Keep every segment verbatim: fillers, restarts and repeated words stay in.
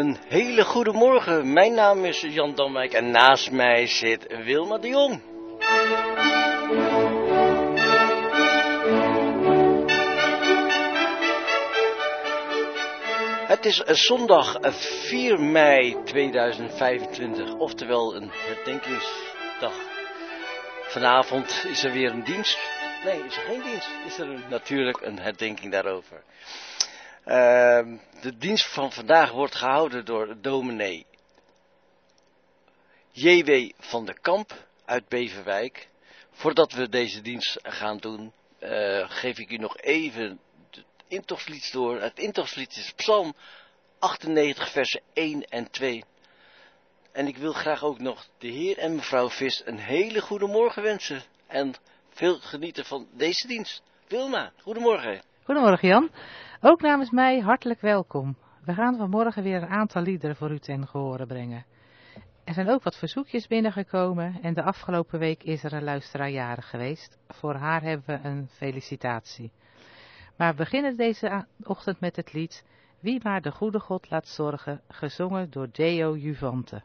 Een hele goede morgen. Mijn naam is Jan Damwijk en naast mij zit Wilma de Jong. Het is zondag vier mei tweeduizend vijfentwintig, oftewel een herdenkingsdag. Vanavond is er weer een dienst. Nee, is er geen dienst. Is er een, natuurlijk een herdenking daarover. Uh, de dienst van vandaag wordt gehouden door dominee J W van der Kamp uit Beverwijk. Voordat we deze dienst gaan doen, uh, geef ik u nog even het intochtslied door. Het intochtslied is Psalm achtennegentig, versen één en twee. En ik wil graag ook nog de heer en mevrouw Vis een hele goede morgen wensen. En veel genieten van deze dienst. Wilma, goedemorgen. Goedemorgen Jan. Ook namens mij hartelijk welkom. We gaan vanmorgen weer een aantal liederen voor u ten gehore brengen. Er zijn ook wat verzoekjes binnengekomen en de afgelopen week is er een luisteraar jarig geweest. Voor haar hebben we een felicitatie. Maar we beginnen deze ochtend met het lied Wie maar de goede God laat zorgen, gezongen door Deo Juvante.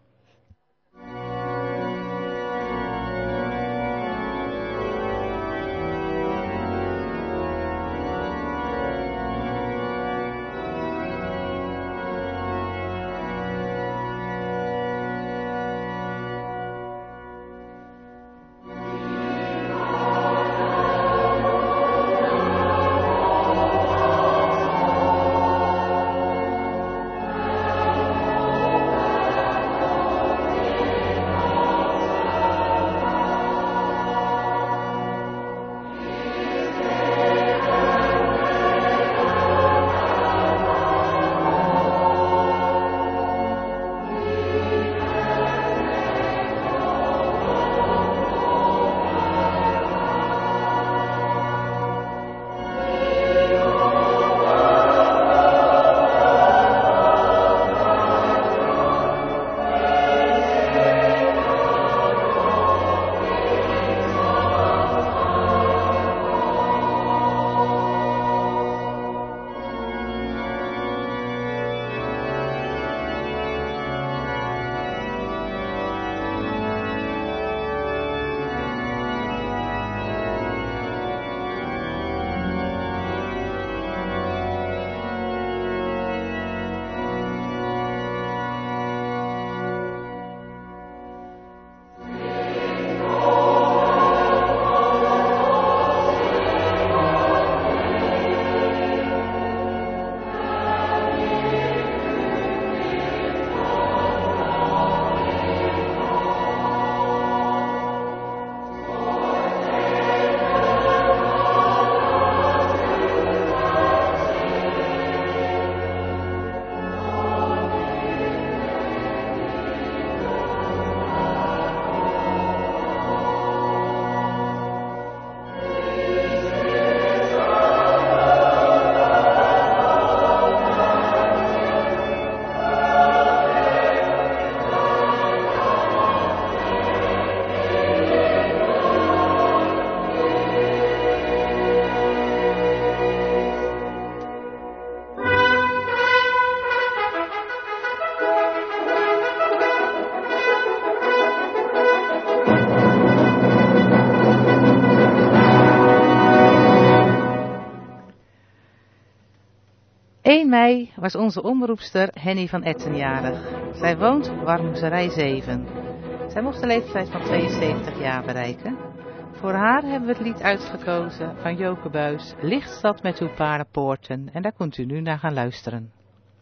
één mei was onze omroepster Henny van Etten jarig. Zij woont Warmserij zeven. Zij mocht de leeftijd van tweeënzeventig jaar bereiken. Voor haar hebben we het lied uitgekozen van Joke Buis, Lichtstad met uw paardenpoorten. En daar kunt u nu naar gaan luisteren.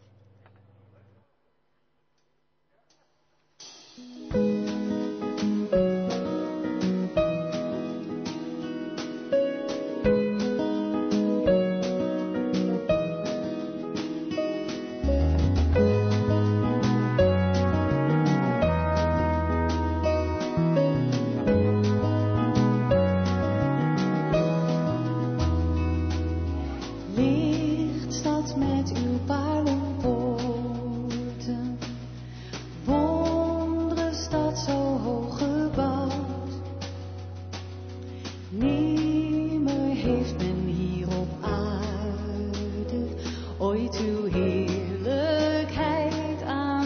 Lichtstad met uw paardenpoorten. ooit uw heerlijkheid aan.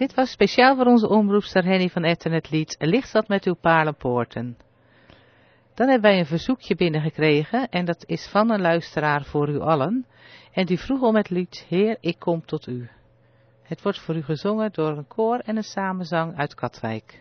Dit was speciaal voor onze omroepster Henny van Etten het lied Licht zat met uw paarlenpoorten. Dan hebben wij een verzoekje binnengekregen en dat is van een luisteraar voor u allen. En die vroeg om het lied Heer, ik kom tot u. Het wordt voor u gezongen door een koor en een samenzang uit Katwijk.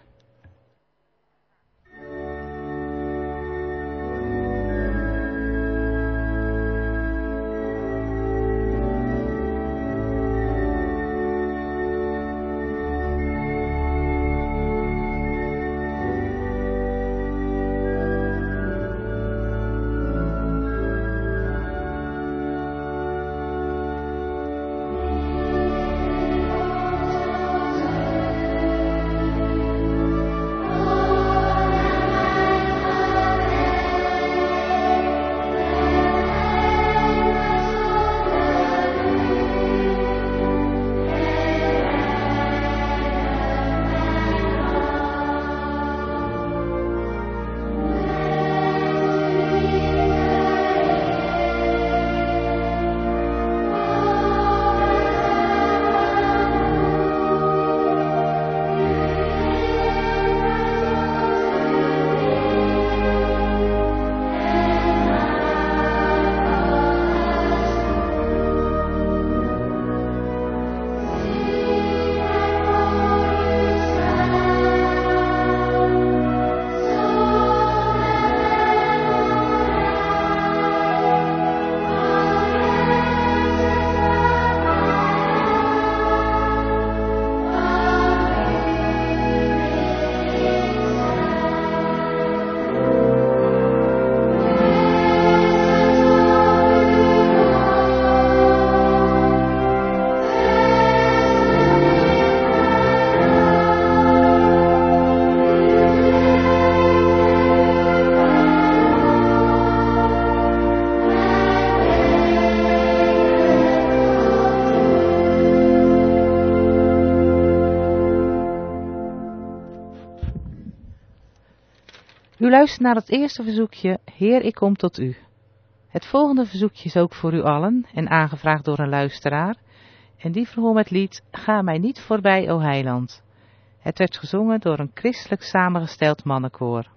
U luistert naar het eerste verzoekje, Heer, ik kom tot u. Het volgende verzoekje is ook voor u allen en aangevraagd door een luisteraar. En die vroeg om het lied, Ga mij niet voorbij, o Heiland. Het werd gezongen door een christelijk samengesteld mannenkoor.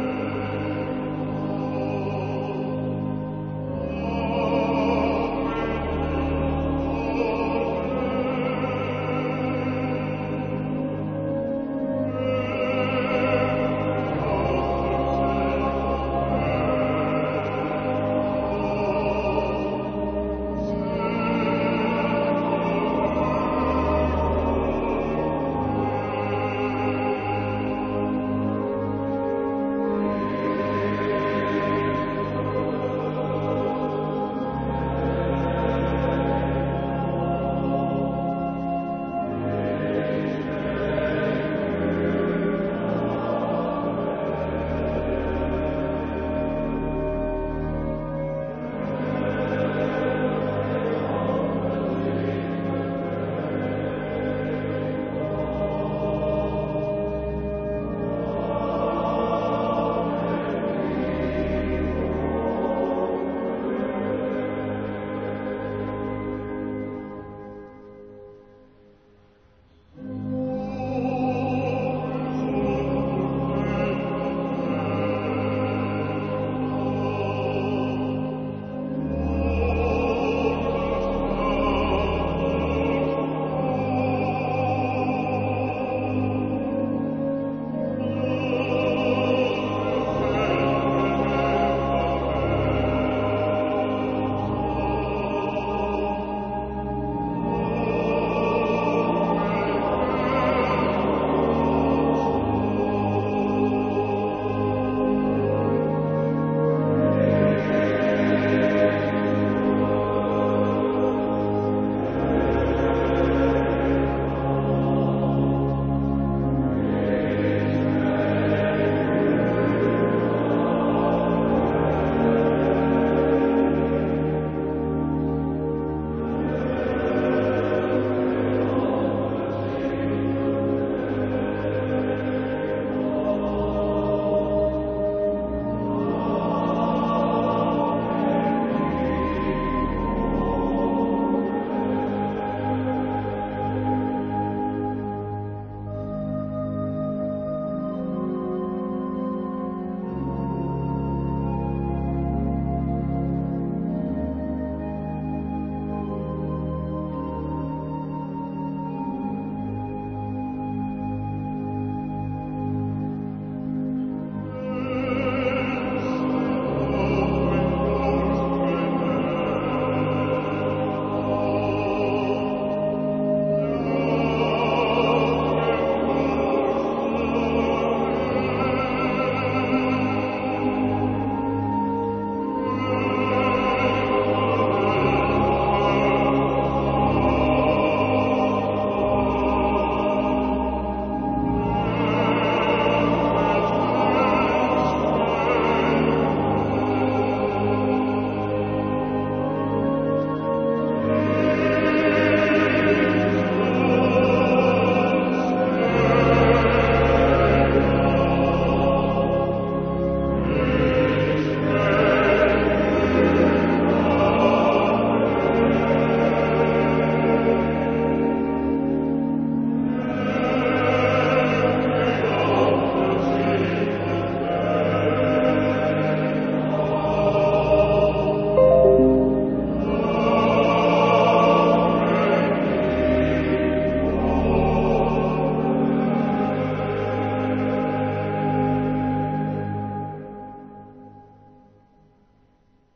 Oh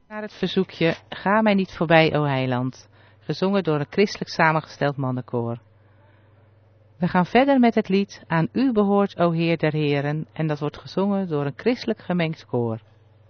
Naar het verzoekje Ga mij niet voorbij, o Heiland, gezongen door een christelijk samengesteld mannenkoor. We gaan verder met het lied Aan u behoort, o Heer der Heren, en dat wordt gezongen door een christelijk gemengd koor.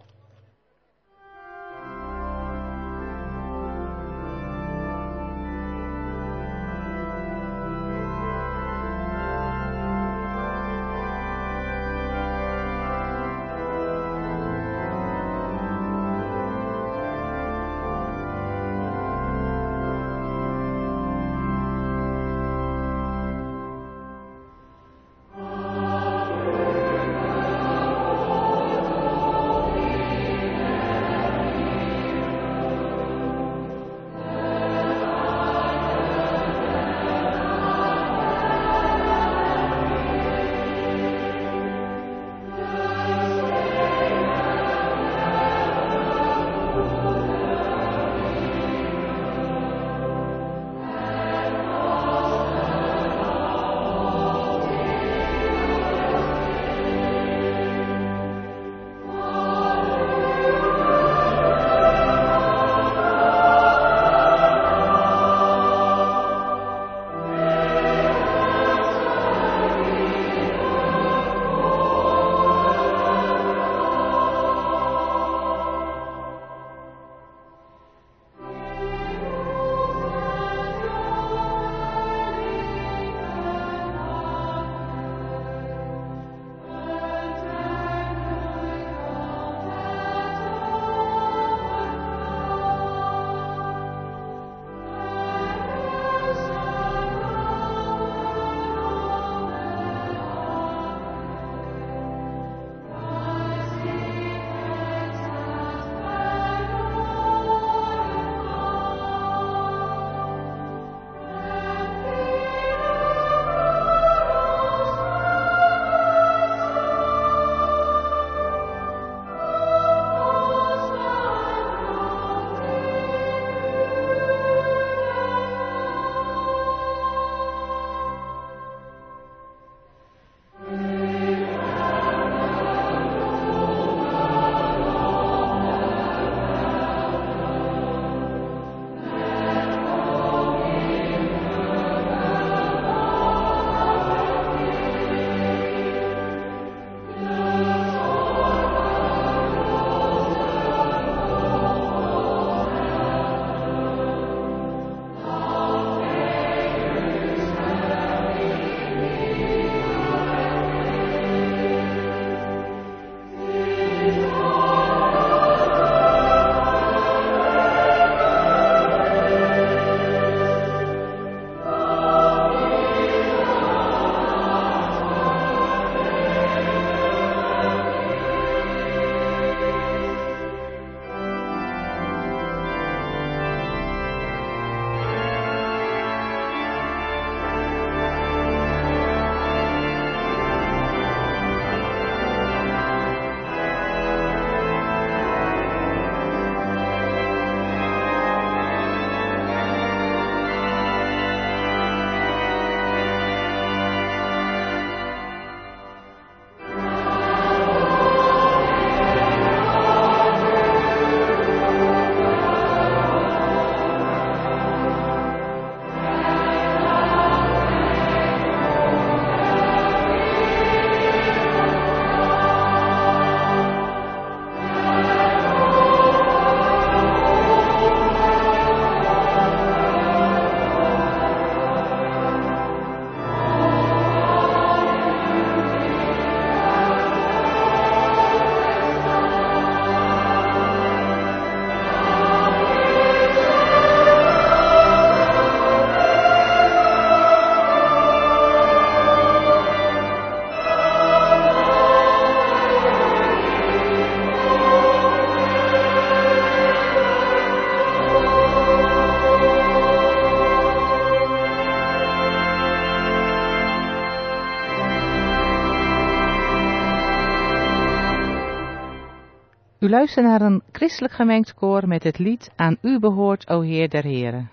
U luistert naar een christelijk gemengd koor met het lied Aan u behoort, o Heer der Heren.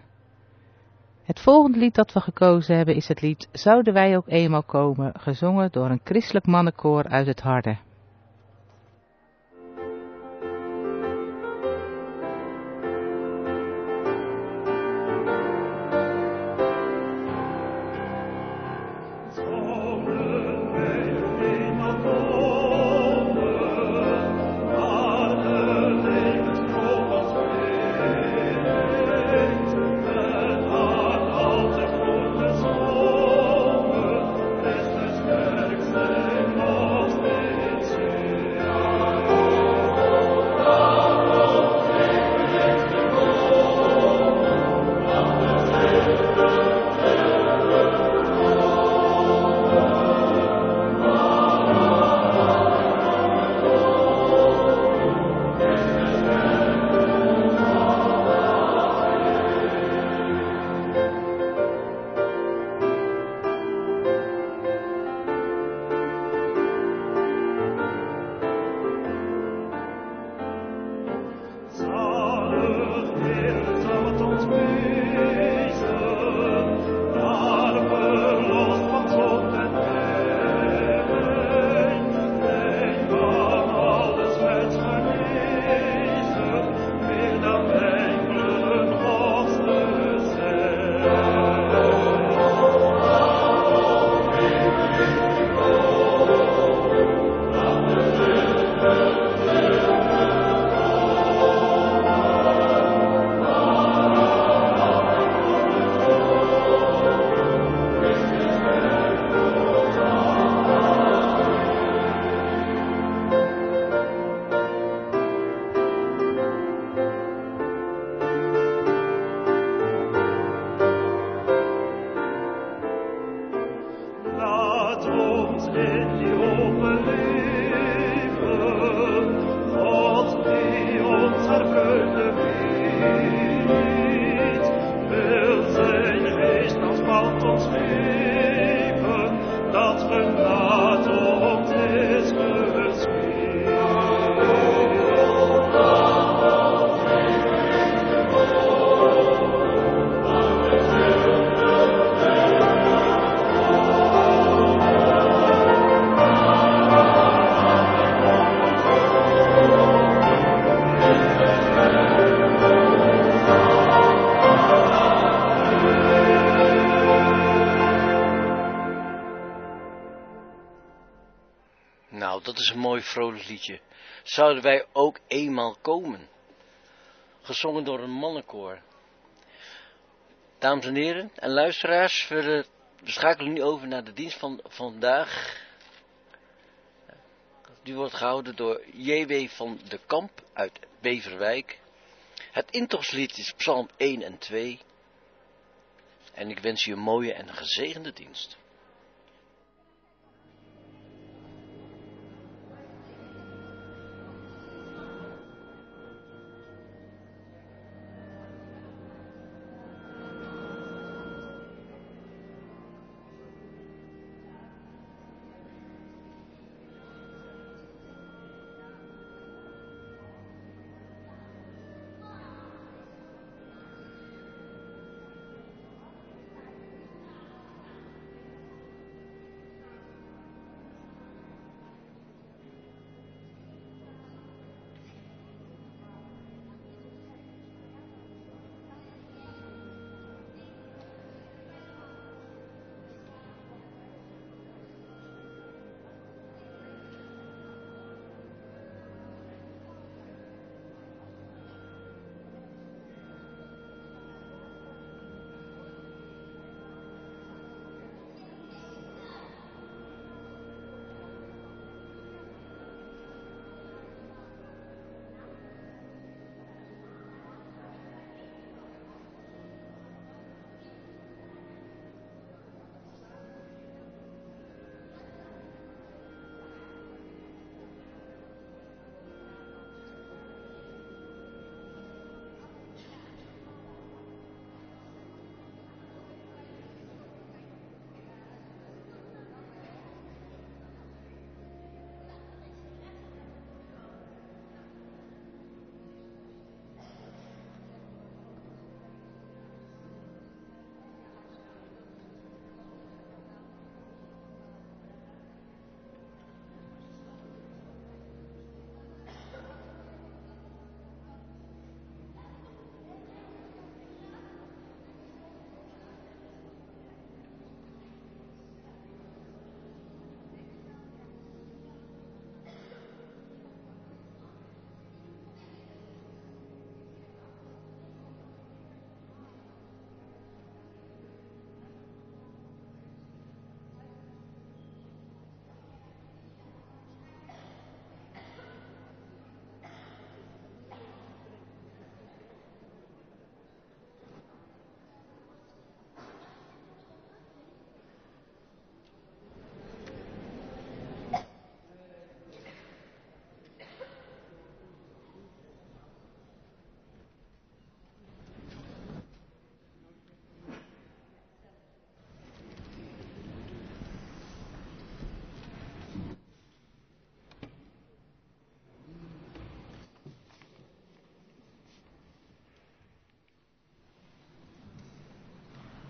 Het volgende lied dat we gekozen hebben is het lied Zouden wij ook eenmaal komen, gezongen door een christelijk mannenkoor uit het Harde. Nou, dat is een mooi vrolijk liedje. Zouden wij ook eenmaal komen? Gezongen door een mannenkoor. Dames en heren en luisteraars, we schakelen nu over naar de dienst van vandaag. Die wordt gehouden door J W van de Kamp uit Beverwijk. Het intochtslied is Psalm één en twee. En ik wens u een mooie en gezegende dienst.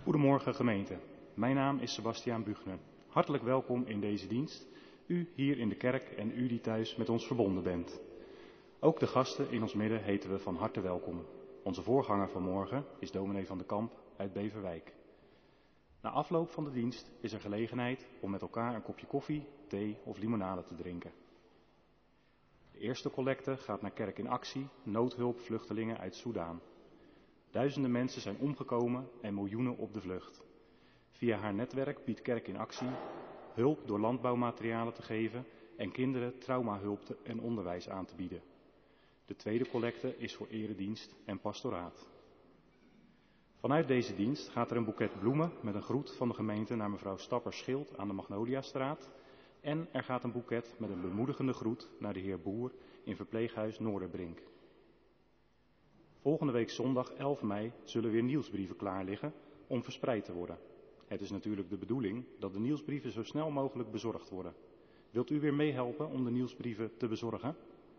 Goedemorgen gemeente, mijn naam is Sebastiaan Buchner. Hartelijk welkom in deze dienst, u hier in de kerk en u die thuis met ons verbonden bent. Ook de gasten in ons midden heten we van harte welkom. Onze voorganger vanmorgen is dominee van de Kamp uit Beverwijk. Na afloop van de dienst is er gelegenheid om met elkaar een kopje koffie, thee of limonade te drinken. De eerste collecte gaat naar Kerk in Actie, noodhulp vluchtelingen uit Soudaan. Duizenden mensen zijn omgekomen en miljoenen op de vlucht. Via haar netwerk biedt Kerk in Actie hulp door landbouwmaterialen te geven en kinderen traumahulp te en onderwijs aan te bieden. De tweede collecte is voor eredienst en pastoraat. Vanuit deze dienst gaat er een boeket bloemen met een groet van de gemeente naar mevrouw Stapper-Schild aan de Magnoliastraat. En er gaat een boeket met een bemoedigende groet naar de heer Boer in verpleeghuis Noorderbrink. Volgende week zondag elf mei zullen weer nieuwsbrieven klaar liggen om verspreid te worden. Het is natuurlijk de bedoeling dat de nieuwsbrieven zo snel mogelijk bezorgd worden. Wilt u weer meehelpen om de nieuwsbrieven te bezorgen?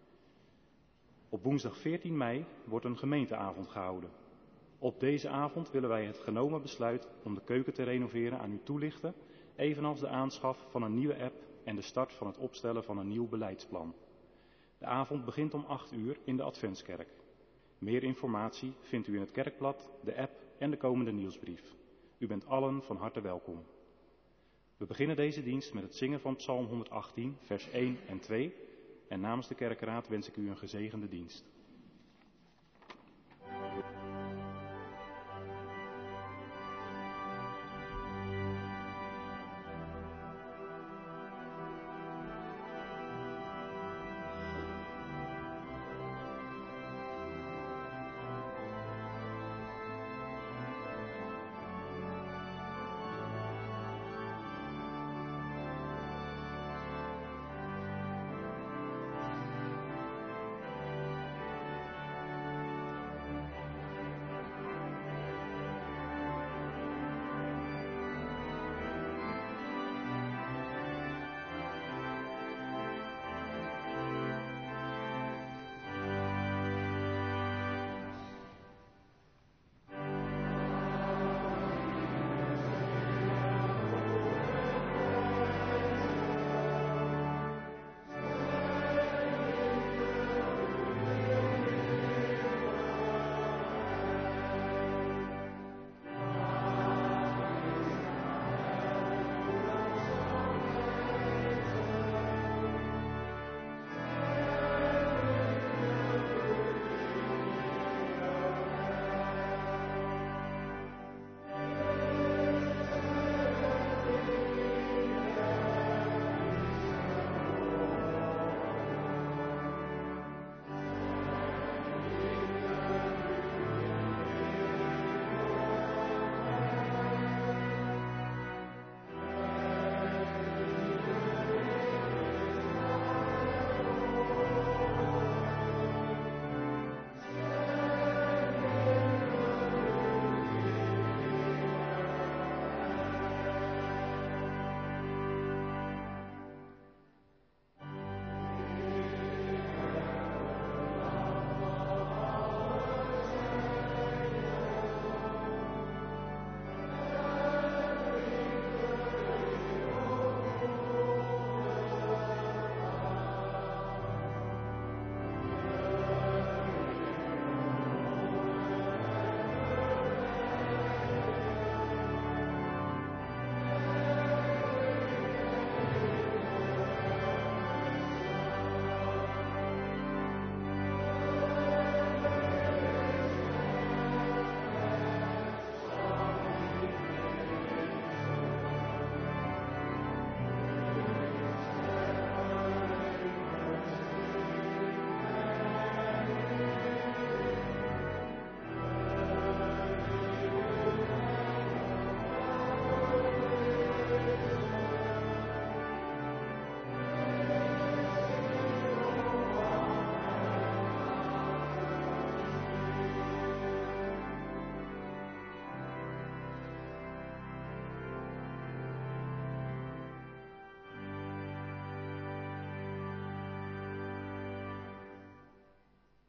Op woensdag veertien mei wordt een gemeenteavond gehouden. Op deze avond willen wij het genomen besluit om de keuken te renoveren aan u toelichten, evenals de aanschaf van een nieuwe app en de start van het opstellen van een nieuw beleidsplan. De avond begint om acht uur in de Adventskerk. Meer informatie vindt u in het kerkblad, de app en de komende nieuwsbrief. U bent allen van harte welkom. We beginnen deze dienst met het zingen van Psalm honderdachttien, vers één en twee. En namens de kerkenraad wens ik u een gezegende dienst.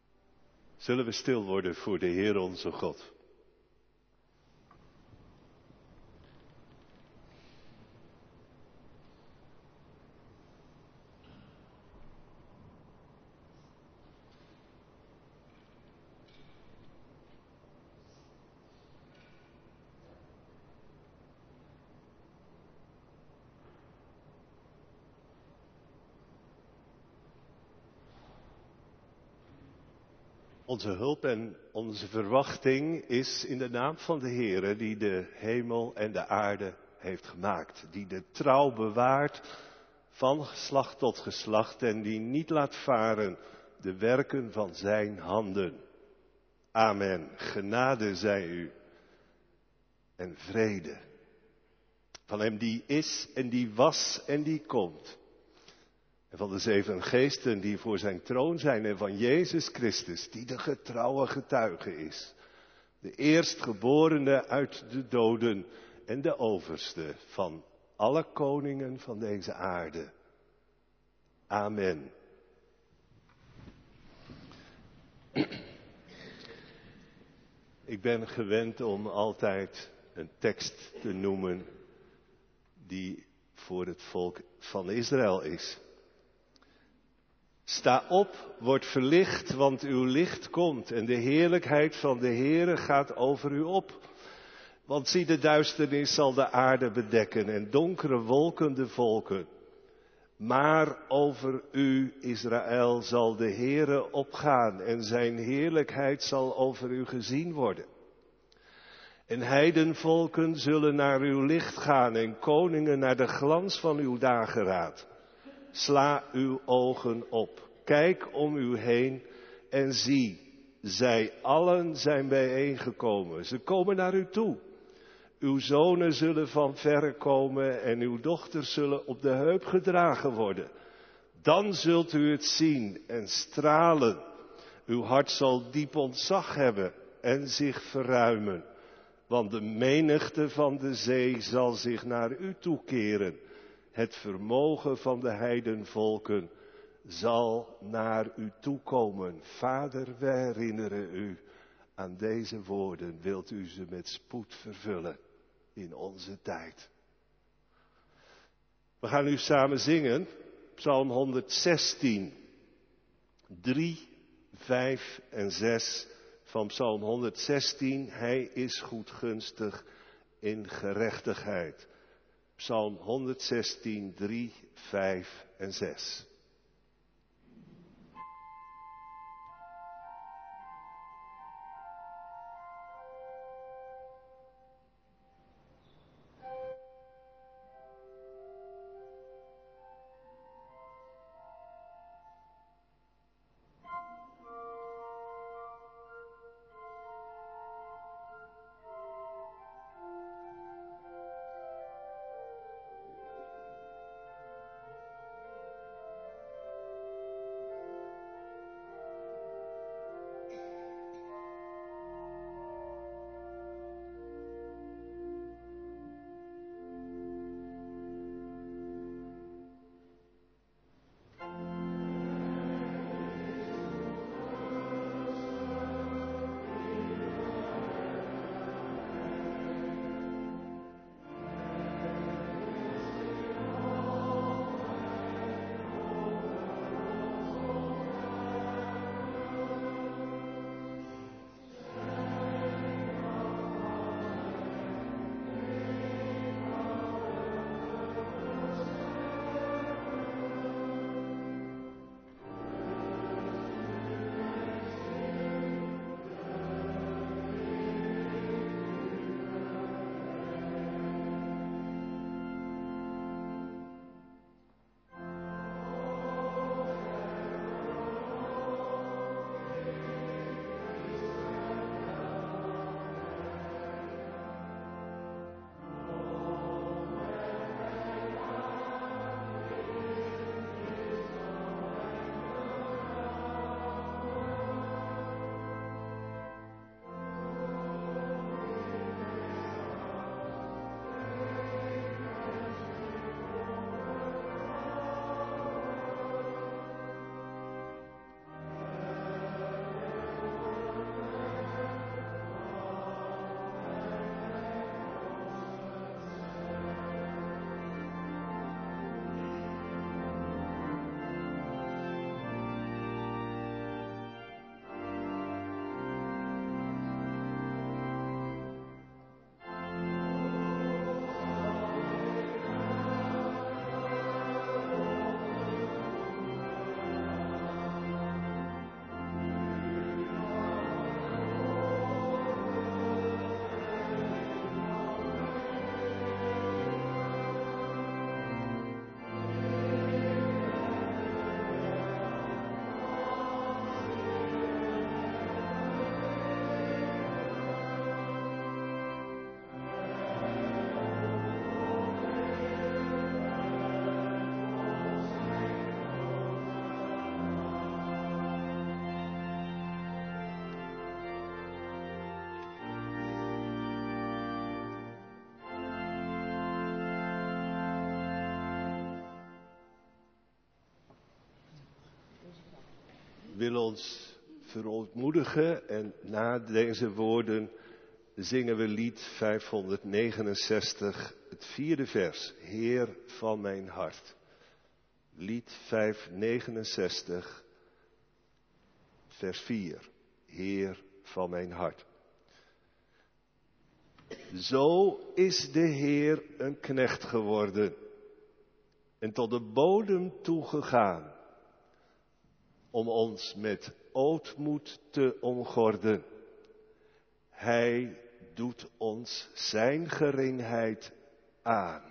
Zullen we stil worden voor de Heer onze God. Onze hulp en onze verwachting is in de naam van de Heere die de hemel en de aarde heeft gemaakt. Die de trouw bewaart van geslacht tot geslacht en die niet laat varen de werken van zijn handen. Amen. Genade zij u en vrede. Van hem die is en die was en die komt. En van de zeven geesten die voor zijn troon zijn en van Jezus Christus die de getrouwe getuige is. De eerstgeborene uit de doden en de overste van alle koningen van deze aarde. Amen. Ik ben gewend om altijd een tekst te noemen die voor het volk van Israël is. Sta op, word verlicht, want uw licht komt en de heerlijkheid van de Heere gaat over u op. Want zie, de duisternis zal de aarde bedekken en donkere wolken de volken. Maar over u, Israël, zal de Heere opgaan en zijn heerlijkheid zal over u gezien worden. En heidenvolken zullen naar uw licht gaan en koningen naar de glans van uw dageraad. Sla uw ogen op, kijk om u heen en zie, zij allen zijn bijeengekomen. Ze komen naar u toe. Uw zonen zullen van verre komen en uw dochters zullen op de heup gedragen worden. Dan zult u het zien en stralen. Uw hart zal diep ontzag hebben en zich verruimen. Want de menigte van de zee zal zich naar u toekeren. Het vermogen van de heidenvolken zal naar u toekomen. Vader, wij herinneren u aan deze woorden. Wilt u ze met spoed vervullen in onze tijd. We gaan nu samen zingen. Psalm honderdzestien. drie, vijf en zes van Psalm honderdzestien. Hij is goedgunstig in gerechtigheid. Psalm honderdzestien, drie, vijf en zes. wil ons verootmoedigen en na deze woorden zingen we lied vijfhonderdnegenenzestig, het vierde vers, Heer van mijn hart. Lied vijfhonderdnegenenzestig, vers vier, Heer van mijn hart. Zo is de Heer een knecht geworden en tot de bodem toegegaan, om ons met ootmoed te omgorden. Hij doet ons zijn geringheid aan.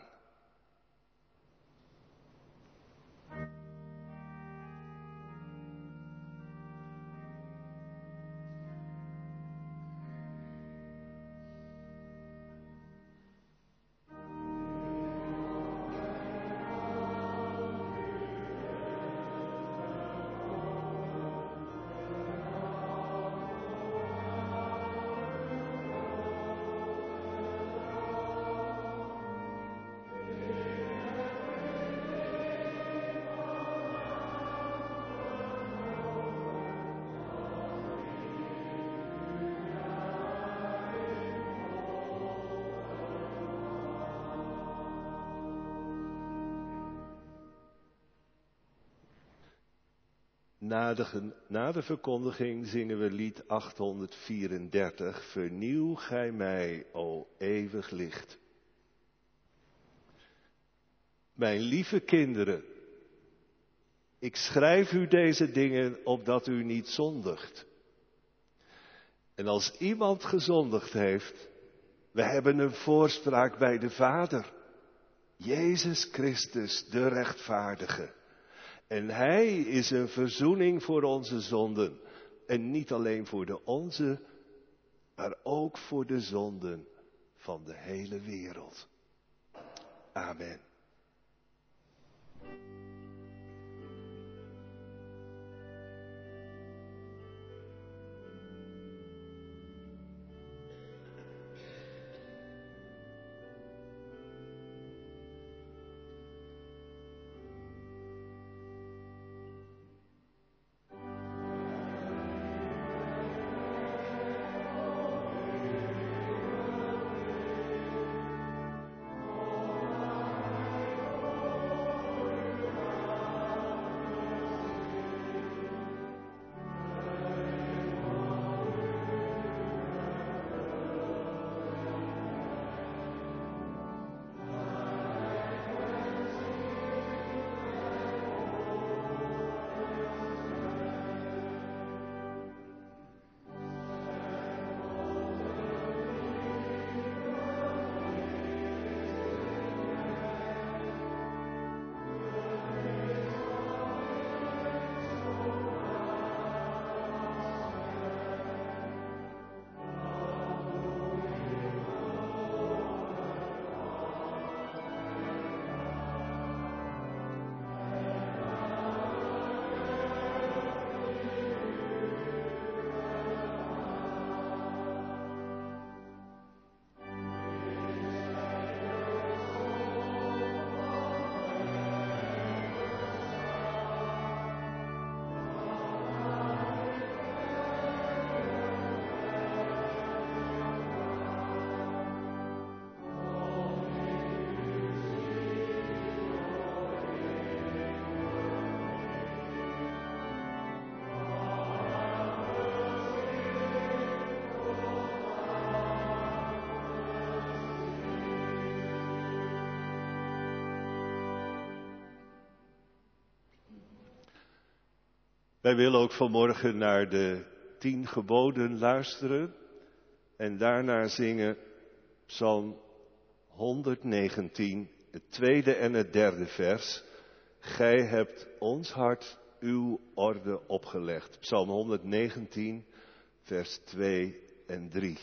Na de, na de verkondiging zingen we lied achthonderdvierendertig. Vernieuw gij mij, o eeuwig licht. Mijn lieve kinderen, ik schrijf u deze dingen opdat u niet zondigt. En als iemand gezondigd heeft, we hebben een voorspraak bij de Vader. Jezus Christus, de rechtvaardige. En Hij is een verzoening voor onze zonden. En niet alleen voor de onze, maar ook voor de zonden van de hele wereld. Amen. Wij willen ook vanmorgen naar de tien geboden luisteren en daarna zingen Psalm honderdnegentien, het tweede en het derde vers. Gij hebt ons hart uw orde opgelegd. Psalm honderdnegentien, vers twee en drie.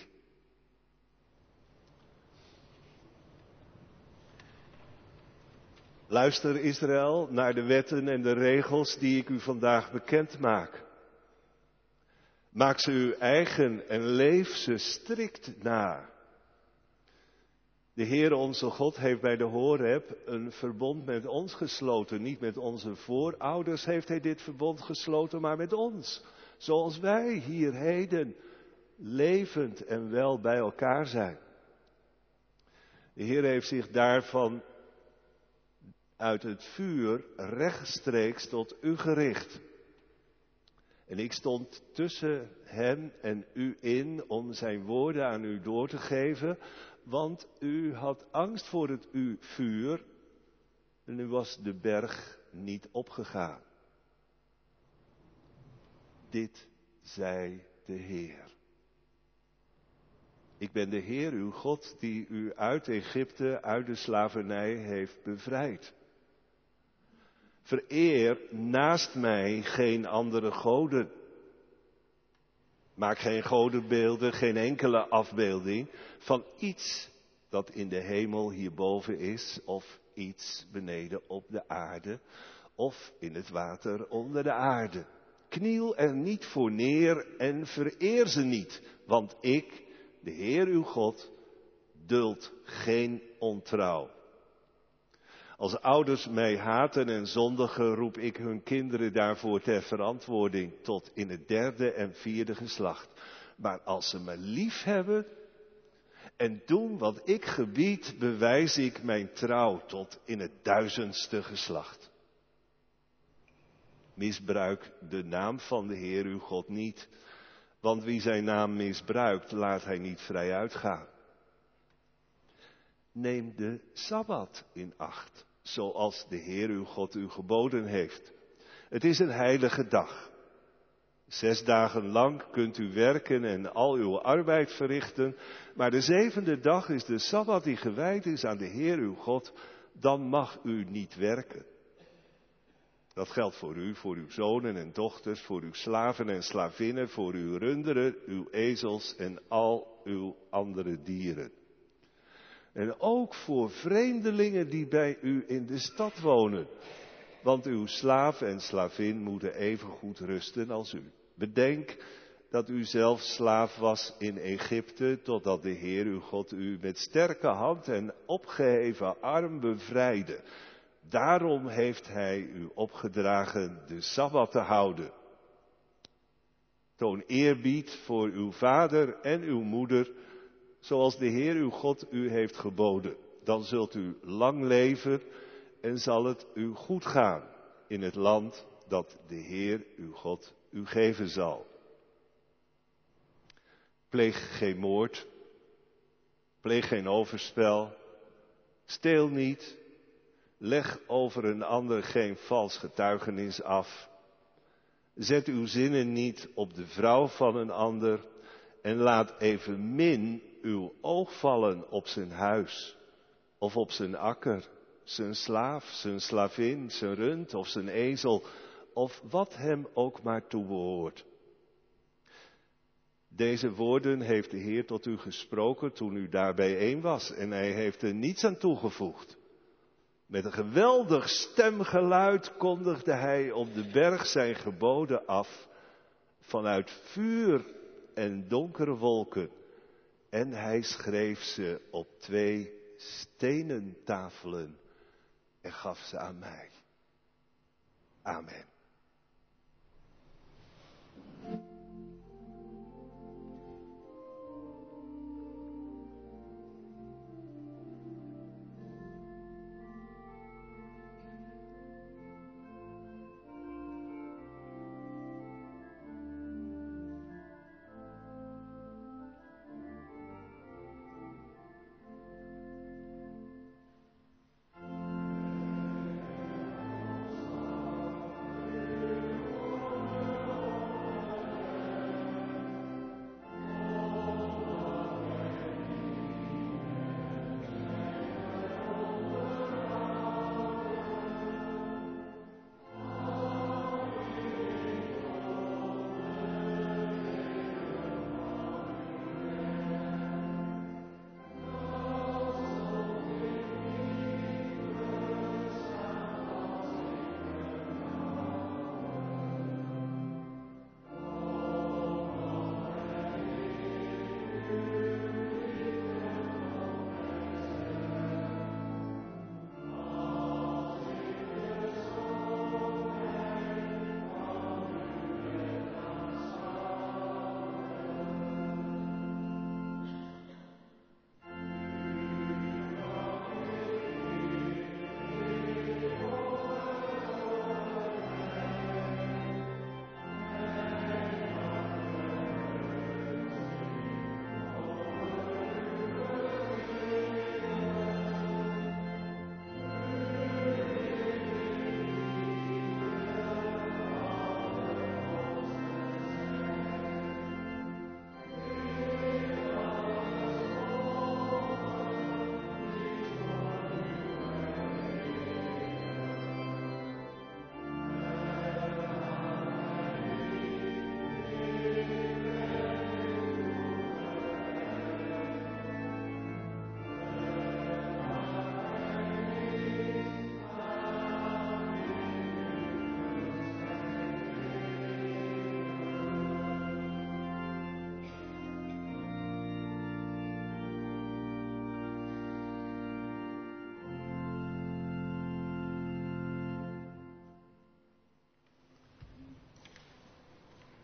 Luister Israël naar de wetten en de regels die ik u vandaag bekend maak. Maak ze uw eigen en leef ze strikt na. De Heer onze God heeft bij de Horeb een verbond met ons gesloten. Niet met onze voorouders heeft hij dit verbond gesloten, maar met ons. Zoals wij hier heden levend en wel bij elkaar zijn. De Heer heeft zich daarvan uit het vuur rechtstreeks tot u gericht. En ik stond tussen hem en u in om zijn woorden aan u door te geven, want u had angst voor het u vuur en u was de berg niet opgegaan. Dit zei de Heer. Ik ben de Heer uw God die u uit Egypte, uit de slavernij heeft bevrijd. Vereer naast mij geen andere goden. Maak geen godenbeelden, geen enkele afbeelding van iets dat in de hemel hierboven is, of iets beneden op de aarde, of in het water onder de aarde. Kniel er niet voor neer en vereer ze niet, want ik, de Heer uw God, duld geen ontrouw. Als ouders mij haten en zondigen, roep ik hun kinderen daarvoor ter verantwoording tot in het derde en vierde geslacht. Maar als ze me lief hebben en doen wat ik gebied, bewijs ik mijn trouw tot in het duizendste geslacht. Misbruik de naam van de Heer uw God niet, want wie zijn naam misbruikt, laat hij niet vrij uitgaan. Neem de Sabbat in acht, zoals de Heer uw God u geboden heeft. Het is een heilige dag. Zes dagen lang kunt u werken en al uw arbeid verrichten, maar de zevende dag is de Sabbat die gewijd is aan de Heer uw God, dan mag u niet werken. Dat geldt voor u, voor uw zonen en dochters, voor uw slaven en slavinnen, voor uw runderen, uw ezels en al uw andere dieren. En ook voor vreemdelingen die bij u in de stad wonen. Want uw slaaf en slavin moeten even goed rusten als u. Bedenk dat u zelf slaaf was in Egypte, totdat de Heer uw God u met sterke hand en opgeheven arm bevrijdde. Daarom heeft hij u opgedragen de Sabbat te houden. Toon eerbied voor uw vader en uw moeder, zoals de Heer uw God u heeft geboden. Dan zult u lang leven en zal het u goed gaan in het land dat de Heer uw God u geven zal. Pleeg geen moord, pleeg geen overspel, steel niet, leg over een ander geen vals getuigenis af. Zet uw zinnen niet op de vrouw van een ander en laat evenmin uw oog vallen op zijn huis of op zijn akker, zijn slaaf, zijn slavin, zijn rund of zijn ezel of wat hem ook maar toebehoort. Deze woorden heeft de Heer tot u gesproken toen u daar bijeen was en hij heeft er niets aan toegevoegd. Met een geweldig stemgeluid kondigde hij op de berg zijn geboden af, vanuit vuur en donkere wolken. En hij schreef ze op twee stenen tafelen en gaf ze aan mij. Amen.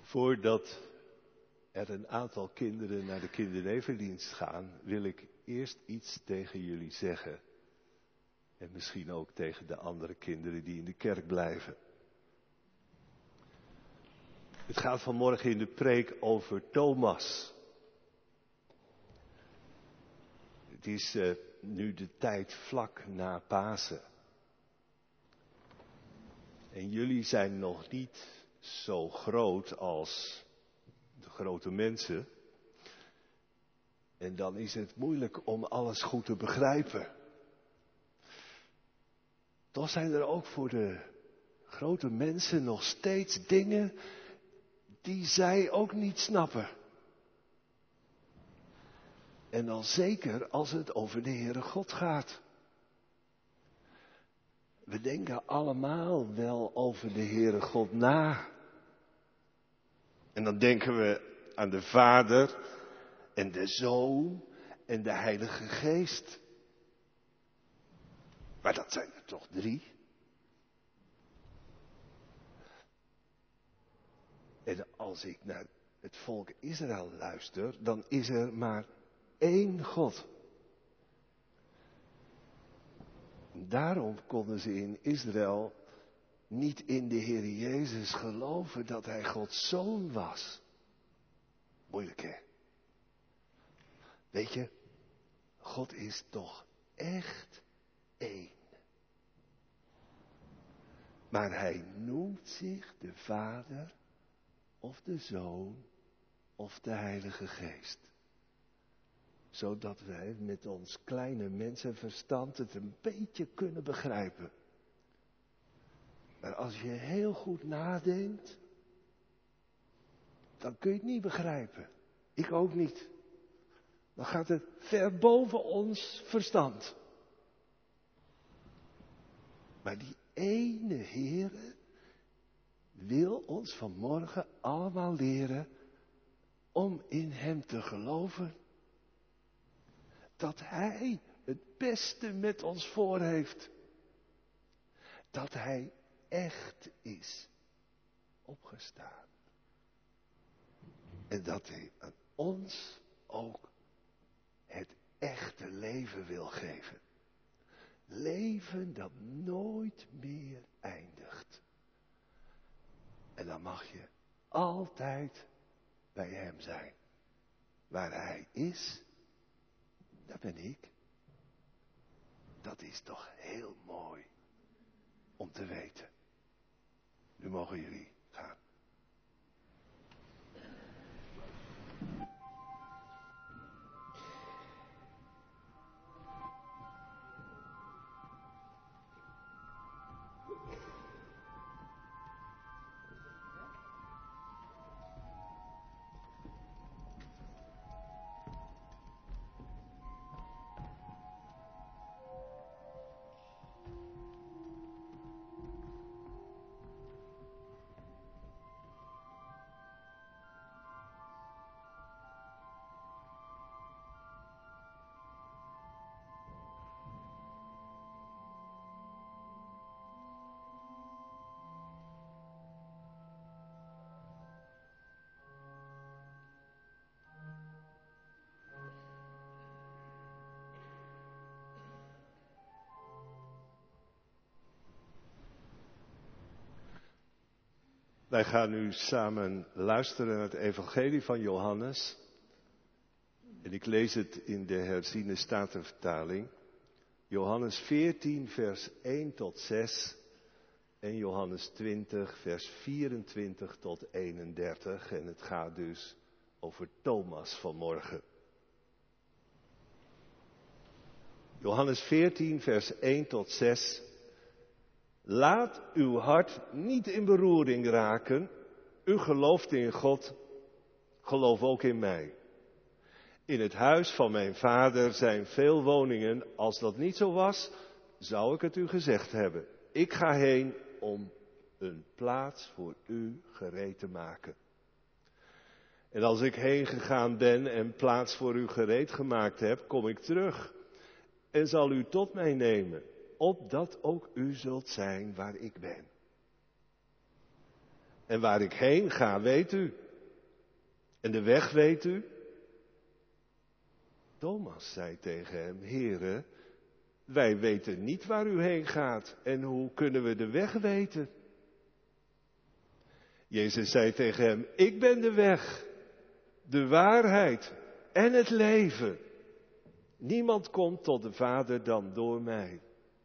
Voordat er een aantal kinderen naar de kindernevendienst gaan, wil ik eerst iets tegen jullie zeggen. En misschien ook tegen de andere kinderen die in de kerk blijven. Het gaat vanmorgen in de preek over Thomas. Het is uh, nu de tijd vlak na Pasen. En jullie zijn nog niet zo groot als de grote mensen. En dan is het moeilijk om alles goed te begrijpen. Toch zijn er ook voor de grote mensen nog steeds dingen die zij ook niet snappen. En dan zeker als het over de Heere God gaat. We denken allemaal wel over de Heere God na. En dan denken we aan de Vader en de Zoon en de Heilige Geest. Maar dat zijn er toch drie? En als ik naar het volk Israël luister, dan is er maar één God. Daarom konden ze in Israël niet in de Heer Jezus geloven dat hij Gods Zoon was. Moeilijk, hè? Weet je, God is toch echt één. Maar hij noemt zich de Vader of de Zoon of de Heilige Geest. Zodat wij met ons kleine mensenverstand het een beetje kunnen begrijpen. Maar als je heel goed nadenkt, dan kun je het niet begrijpen. Ik ook niet. Dan gaat het ver boven ons verstand. Maar die ene Heere wil ons vanmorgen allemaal leren om in hem te geloven. Dat hij het beste met ons voor heeft. Dat hij echt is opgestaan. En dat hij aan ons ook het echte leven wil geven. Leven dat nooit meer eindigt. En dan mag je altijd bij hem zijn. Waar hij is, daar ben ik. Dat is toch heel mooi om te weten. Nu mogen jullie gaan. Wij gaan nu samen luisteren naar het evangelie van Johannes. En ik lees het in de herziene statenvertaling. Johannes veertien vers één tot zes en Johannes twintig vers vierentwintig tot eenendertig. En het gaat dus over Thomas vanmorgen. Johannes veertien vers één tot zes. Laat uw hart niet in beroering raken. U gelooft in God, geloof ook in mij. In het huis van mijn vader zijn veel woningen. Als dat niet zo was, zou ik het u gezegd hebben. Ik ga heen om een plaats voor u gereed te maken. En als ik heen gegaan ben en plaats voor u gereed gemaakt heb, kom ik terug en zal u tot mij nemen, opdat ook u zult zijn waar ik ben. En waar ik heen ga, weet u. En de weg weet u. Thomas zei tegen hem, Heere, wij weten niet waar u heen gaat. En hoe kunnen we de weg weten? Jezus zei tegen hem, ik ben de weg, de waarheid en het leven. Niemand komt tot de Vader dan door mij.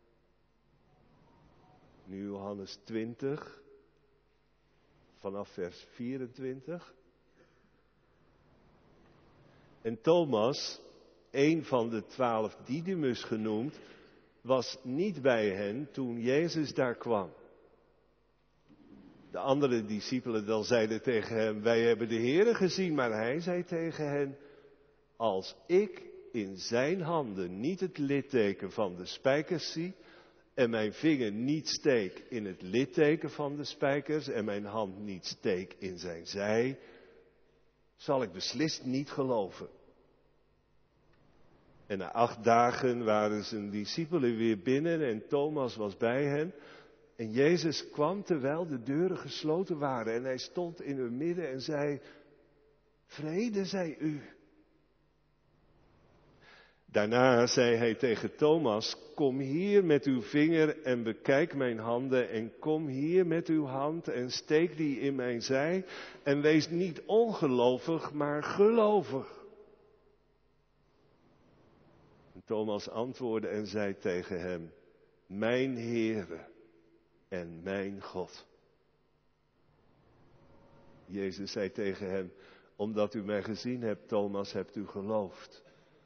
Nu Johannes twintig, vanaf vers vierentwintig. En Thomas, een van de twaalf Didymus genoemd, was niet bij hen toen Jezus daar kwam. De andere discipelen dan zeiden tegen hem, wij hebben de Heere gezien, maar hij zei tegen hen, als ik in zijn handen niet het litteken van de spijkers zie, en mijn vinger niet steek in het litteken van de spijkers, en mijn hand niet steek in zijn zij, zal ik beslist niet geloven. En na acht dagen waren zijn discipelen weer binnen en Thomas was bij hen. En Jezus kwam terwijl de deuren gesloten waren en hij stond in hun midden en zei, vrede zij u. Daarna zei hij tegen Thomas, kom hier met uw vinger en bekijk mijn handen en kom hier met uw hand en steek die in mijn zij en wees niet ongelovig, maar gelovig. En Thomas antwoordde en zei tegen hem, mijn Heere en mijn God. Jezus zei tegen hem, omdat u mij gezien hebt, Thomas, hebt u geloofd.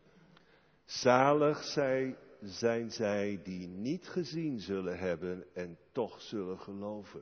Zalig zij, zijn zij die niet gezien zullen hebben en toch zullen geloven.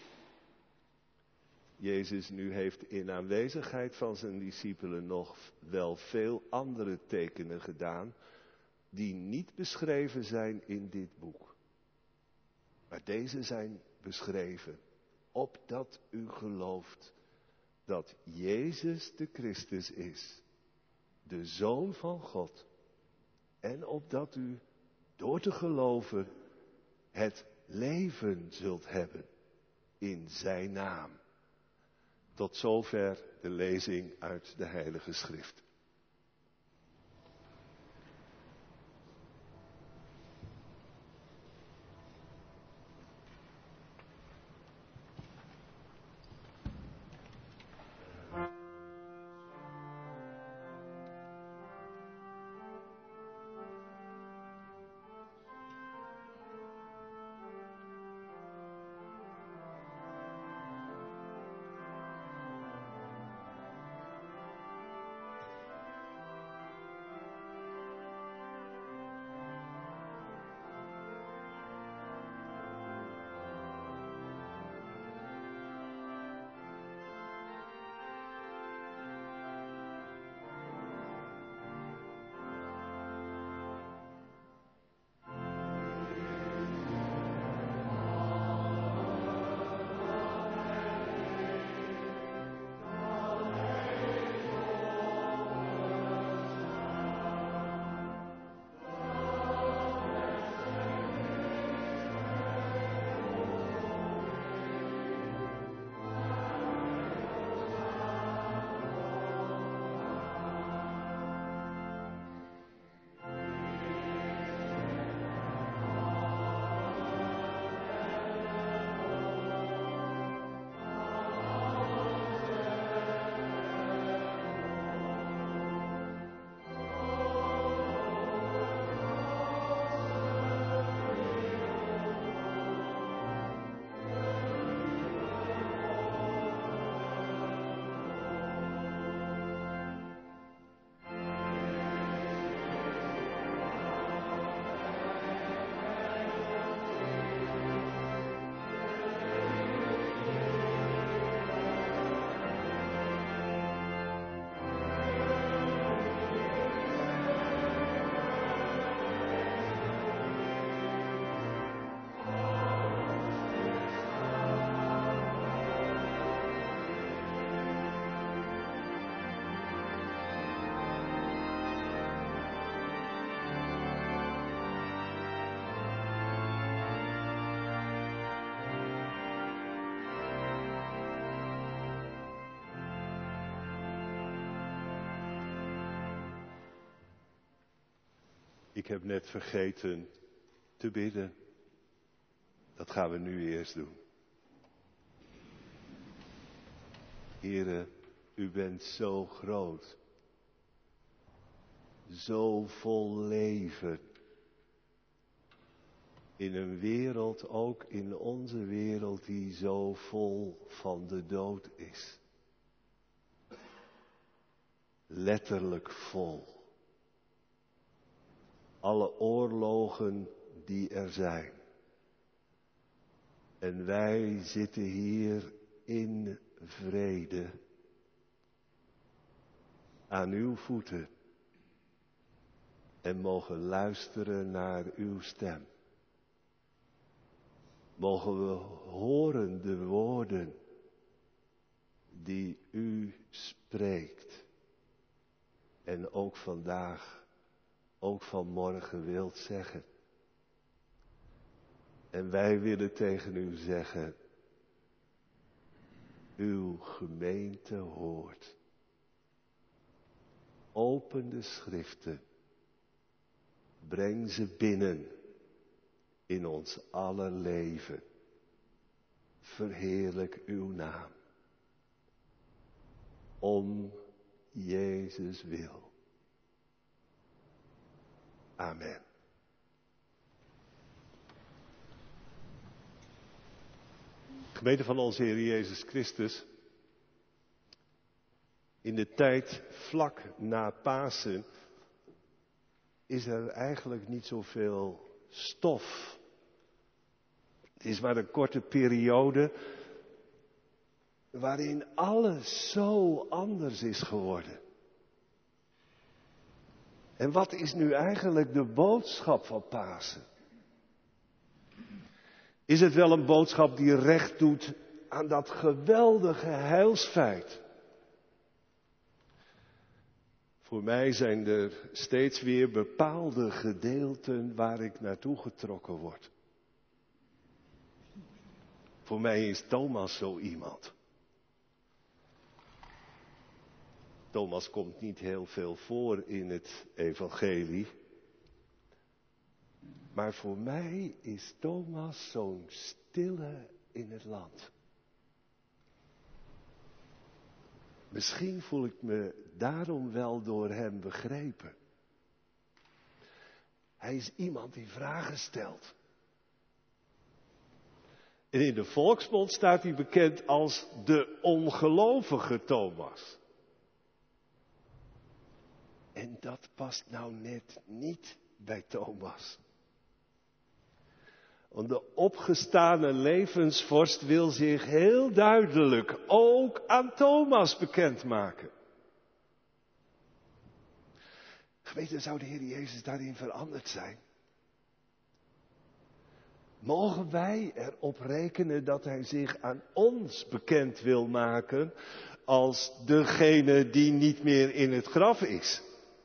Jezus nu heeft in aanwezigheid van zijn discipelen nog wel veel andere tekenen gedaan, die niet beschreven zijn in dit boek. Maar deze zijn beschreven, opdat u gelooft dat Jezus de Christus is, de Zoon van God. En opdat u door te geloven het leven zult hebben in zijn naam. Tot zover de lezing uit de Heilige Schrift. Ik heb net vergeten te bidden. Dat gaan we nu eerst doen. Heere, u bent zo groot. Zo vol leven. In een wereld, ook in onze wereld, die zo vol van de dood is. Letterlijk vol. Alle oorlogen die er zijn. En wij zitten hier in vrede. Aan uw voeten. En mogen luisteren naar uw stem. Mogen we horen de woorden die u spreekt. En ook vandaag, ook vanmorgen wilt zeggen. En wij willen tegen u zeggen, uw gemeente hoort. Open de schriften, breng ze binnen in ons aller leven. Verheerlijk uw naam. Om Jezus wil. Amen. Gemeente van onze Heer Jezus Christus. In de tijd vlak na Pasen is er eigenlijk niet zoveel stof. Het is maar een korte periode waarin alles zo anders is geworden. En wat is nu eigenlijk de boodschap van Pasen? Is het wel een boodschap die recht doet aan dat geweldige heilsfeit? Voor mij zijn er steeds weer bepaalde gedeelten waar ik naartoe getrokken word. Voor mij is Thomas zo iemand. Thomas komt niet heel veel voor in het evangelie. Maar voor mij is Thomas zo'n stille in het land. Misschien voel ik me daarom wel door hem begrepen. Hij is iemand die vragen stelt. En in de volksmond staat hij bekend als de ongelovige Thomas. En dat past nou net niet bij Thomas. Want de opgestane levensvorst wil zich heel duidelijk ook aan Thomas bekendmaken. Geweten, zou de Heer Jezus daarin veranderd zijn? Mogen wij erop rekenen dat hij zich aan ons bekend wil maken als degene die niet meer in het graf is?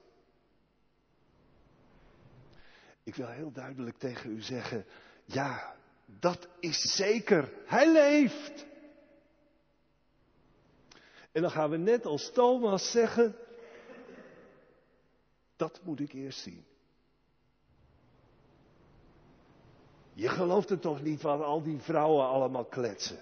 Ik wil heel duidelijk tegen u zeggen, ja, dat is zeker. Hij leeft. En dan gaan we net als Thomas zeggen, dat moet ik eerst zien. Je gelooft het toch niet wat al die vrouwen allemaal kletsen?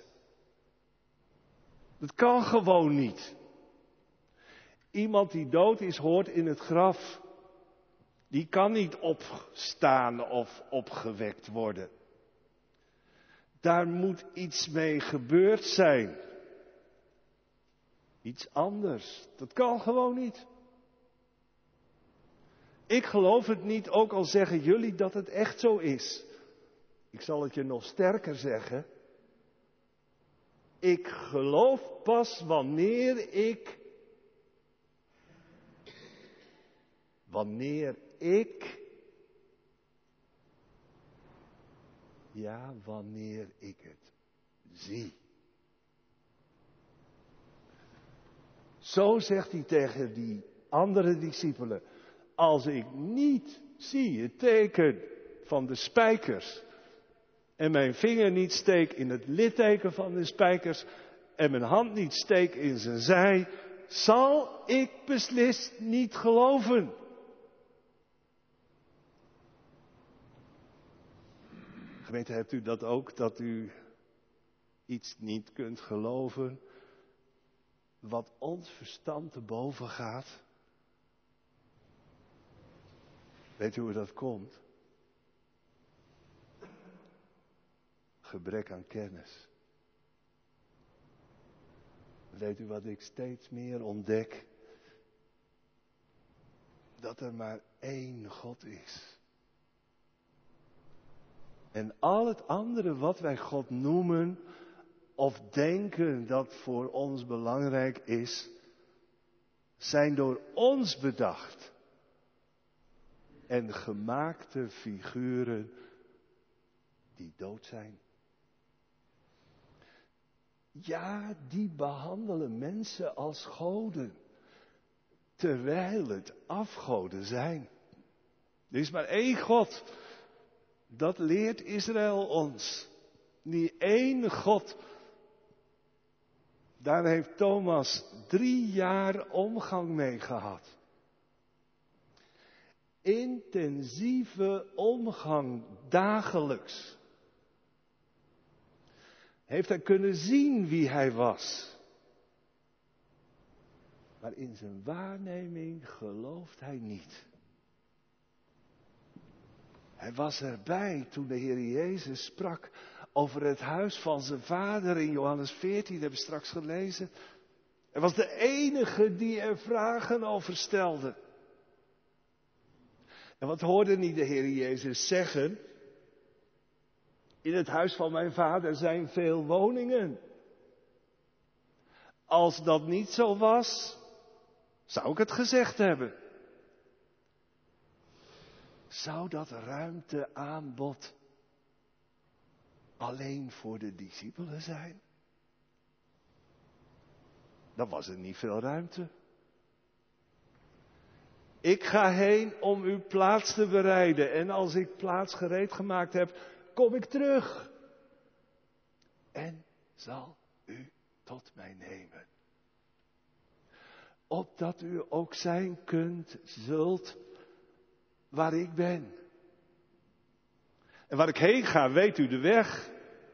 Dat kan gewoon niet. Iemand die dood is, hoort in het graf. Die kan niet opstaan of opgewekt worden. Daar moet iets mee gebeurd zijn. Iets anders. Dat kan gewoon niet. Ik geloof het niet, ook al zeggen jullie dat het echt zo is. Ik zal het je nog sterker zeggen. Ik geloof pas wanneer ik... Wanneer ik... Ja, wanneer ik het zie. Zo zegt hij tegen die andere discipelen. Als ik niet zie het teken van de spijkers en mijn vinger niet steek in het litteken van de spijkers en mijn hand niet steek in zijn zij, zal ik beslist niet geloven. Gemeente, hebt u dat ook, dat u iets niet kunt geloven wat ons verstand te boven gaat? Weet u hoe dat komt? Gebrek aan kennis. Weet u wat ik steeds meer ontdek? Dat er maar één God is. En al het andere wat wij God noemen of denken dat voor ons belangrijk is, zijn door ons bedacht. En gemaakte figuren die dood zijn. Ja, die behandelen mensen als goden. Terwijl het afgoden zijn. Er is maar één God. Dat leert Israël ons. Die één God. Daar heeft Thomas drie jaar omgang mee gehad. Intensieve omgang, dagelijks. Heeft hij kunnen zien wie hij was. Maar in zijn waarneming gelooft hij niet. Hij was erbij toen de Heer Jezus sprak over het huis van zijn vader in Johannes veertien, dat hebben we straks gelezen. Hij was de enige die er vragen over stelde. En wat hoorde niet de Heer Jezus zeggen? In het huis van mijn vader zijn veel woningen. Als dat niet zo was, zou ik het gezegd hebben. Zou dat ruimteaanbod alleen voor de discipelen zijn? Dan was er niet veel ruimte. Ik ga heen om uw plaats te bereiden. En als ik plaats gereed gemaakt heb, kom ik terug. En zal u tot mij nemen. Opdat u ook zijn kunt, zult, waar ik ben. En waar ik heen ga, weet u de weg.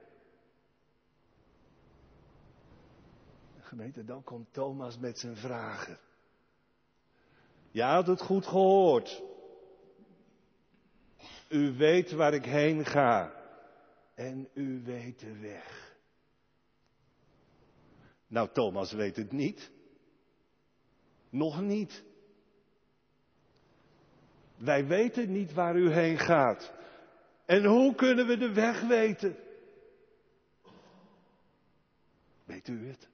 Gemeente, dan komt Thomas met zijn vragen. Je had het goed gehoord. U weet waar ik heen ga. En u weet de weg. Nou, Thomas weet het niet. Nog niet. Wij weten niet waar u heen gaat. En hoe kunnen we de weg weten? Weet u het?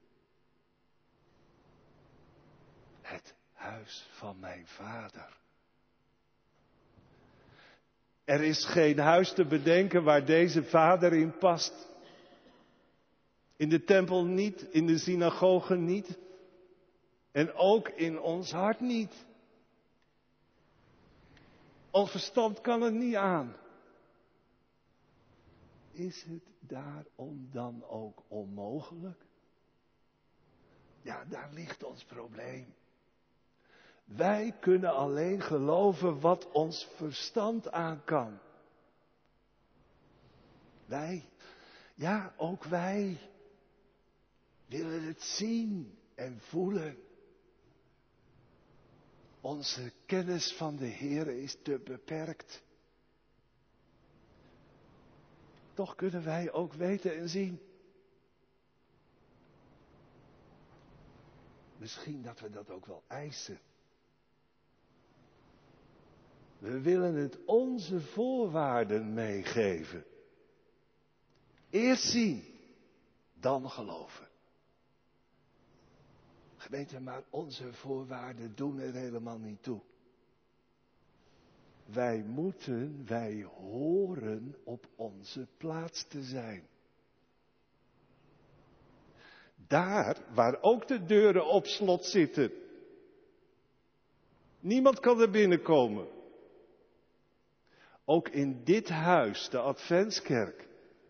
Het huis van mijn vader. Er is geen huis te bedenken waar deze vader in past. In de tempel niet, in de synagoge niet. En ook in ons hart niet. Ons verstand kan het niet aan. Is het daarom dan ook onmogelijk? Ja, daar ligt ons probleem. Wij kunnen alleen geloven wat ons verstand aan kan. Wij, ja, ook wij willen het zien en voelen. Onze kennis van de Heer is te beperkt. Toch kunnen wij ook weten en zien. Misschien dat we dat ook wel eisen. We willen het onze voorwaarden meegeven. Eerst zien, dan geloven. Gemeente, maar onze voorwaarden doen er helemaal niet toe. Wij moeten, wij horen op onze plaats te zijn. Daar waar ook de deuren op slot zitten. Niemand kan er binnenkomen. Ook in dit huis, de Adventskerk,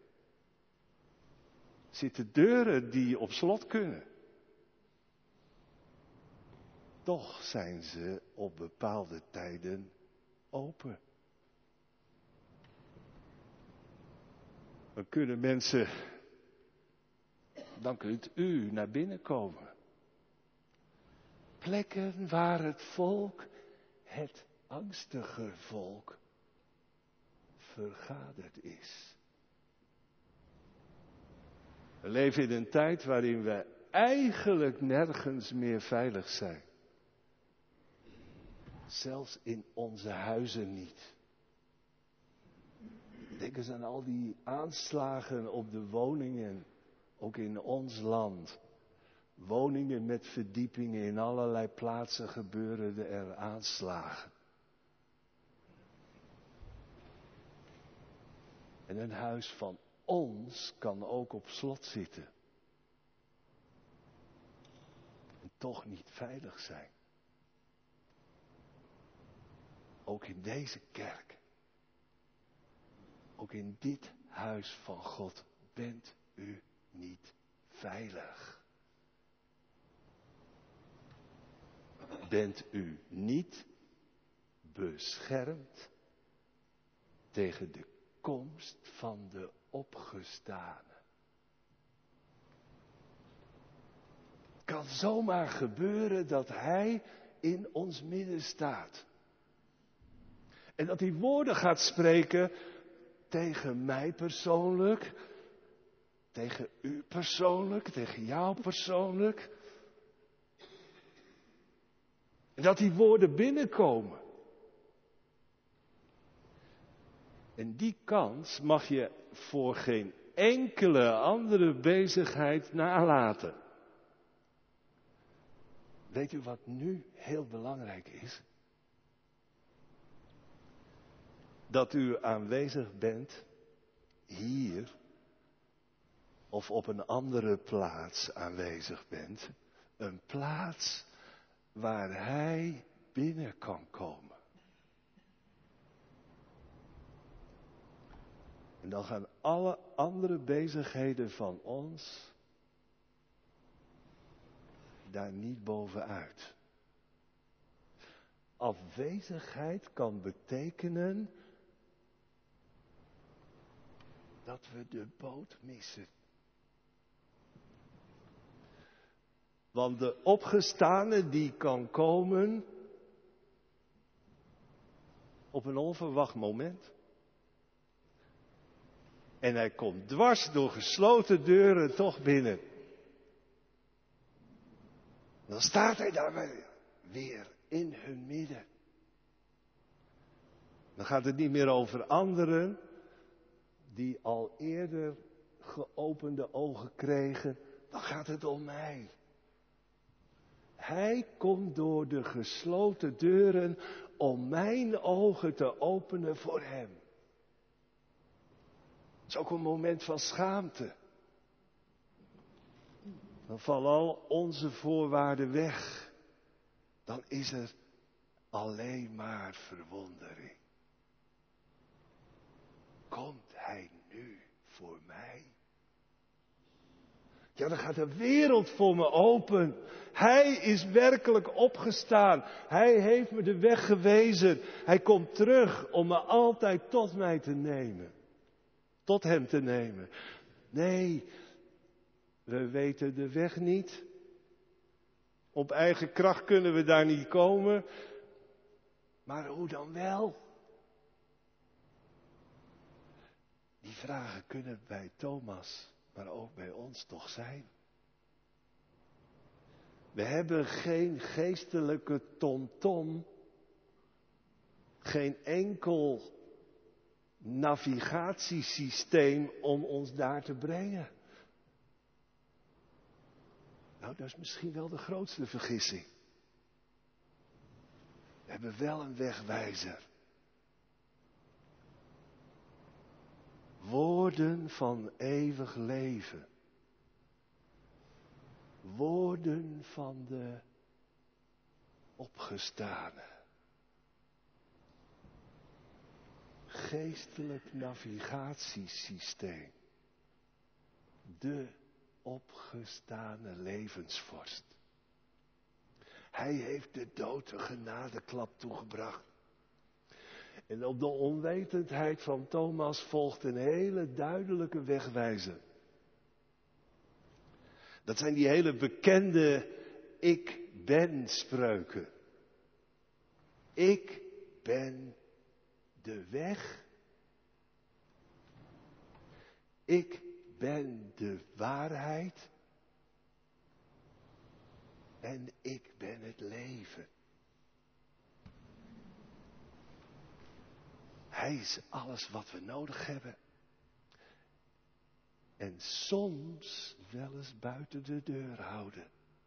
zitten deuren die op slot kunnen. Toch zijn ze op bepaalde tijden open. Dan kunnen mensen, dan kunt u naar binnen komen. Plekken waar het volk, het angstige volk, vergaderd is. We leven in een tijd waarin we eigenlijk nergens meer veilig zijn. Zelfs in onze huizen niet. Denk eens aan al die aanslagen op de woningen, ook in ons land. Woningen met verdiepingen, in allerlei plaatsen gebeuren er aanslagen. En een huis van ons kan ook op slot zitten. En toch niet veilig zijn. Ook in deze kerk. Ook in dit huis van God bent u niet veilig. Bent u niet beschermd tegen de komst van de opgestane? Het kan zomaar gebeuren dat Hij in ons midden staat. En dat hij woorden gaat spreken tegen mij persoonlijk, tegen u persoonlijk, tegen jou persoonlijk. En dat die woorden binnenkomen. En die kans mag je voor geen enkele andere bezigheid nalaten. Weet u wat nu heel belangrijk is? Dat u aanwezig bent hier of op een andere plaats aanwezig bent. Een plaats waar Hij binnen kan komen. En dan gaan alle andere bezigheden van ons daar niet bovenuit. Afwezigheid kan betekenen dat we de boot missen. Want de opgestane die kan komen op een onverwacht moment. En hij komt dwars door gesloten deuren toch binnen. Dan staat hij daar weer in hun midden. Dan gaat het niet meer over anderen die al eerder geopende ogen kregen. Dan gaat het om mij. Hij komt door de gesloten deuren om mijn ogen te openen voor Hem. Het is ook een moment van schaamte. Dan vallen al onze voorwaarden weg. Dan is er alleen maar verwondering. Komt Hij nu voor mij? Ja, dan gaat de wereld voor me open. Hij is werkelijk opgestaan. Hij heeft me de weg gewezen. Hij komt terug om me altijd tot mij te nemen. Tot Hem te nemen. Nee, we weten de weg niet. Op eigen kracht kunnen we daar niet komen. Maar hoe dan wel? Die vragen kunnen bij Thomas, maar ook bij ons toch zijn. We hebben geen geestelijke tomtom, geen enkel navigatiesysteem om ons daar te brengen. Nou, dat is misschien wel de grootste vergissing. We hebben wel een wegwijzer. Woorden van eeuwig leven. Woorden van de opgestane. Geestelijk navigatiesysteem. De opgestane levensvorst. Hij heeft de dood een genadeklap toegebracht. En op de onwetendheid van Thomas volgt een hele duidelijke wegwijzer. Dat zijn die hele bekende ik ben spreuken. Ik ben de weg. Ik ben de waarheid. En ik ben het leven. Hij is alles wat we nodig hebben. En soms wel eens buiten de deur houden.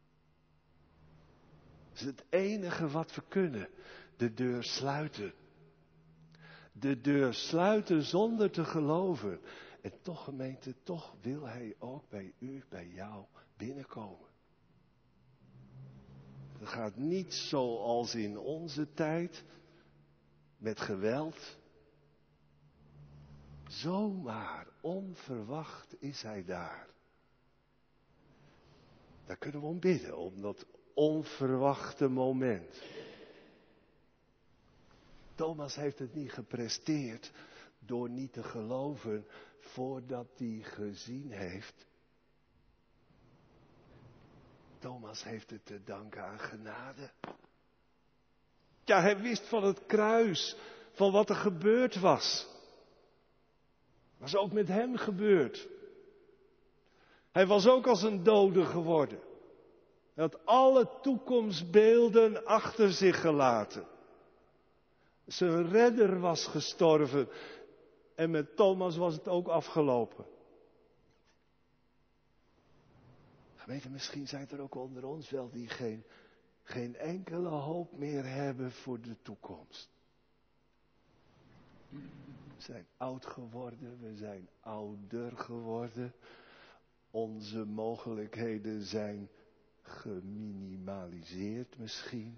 Dat is het enige wat we kunnen. De deur sluiten. De deur sluiten zonder te geloven. En toch, gemeente, toch wil hij ook bij u, bij jou binnenkomen. Het gaat niet zoals in onze tijd, met geweld. Zomaar, onverwacht is hij daar. Daar kunnen we om bidden, om dat onverwachte moment. Thomas heeft het niet gepresteerd door niet te geloven voordat hij gezien heeft. Thomas heeft het te danken aan genade. Ja, hij wist van het kruis, van wat er gebeurd was. Was ook met hem gebeurd. Hij was ook als een dode geworden. Hij had alle toekomstbeelden achter zich gelaten. Zijn redder was gestorven. En met Thomas was het ook afgelopen. Gemeente, misschien zijn er ook onder ons wel die geen, geen enkele hoop meer hebben voor de toekomst. We zijn oud geworden, we zijn ouder geworden. Onze mogelijkheden zijn geminimaliseerd misschien.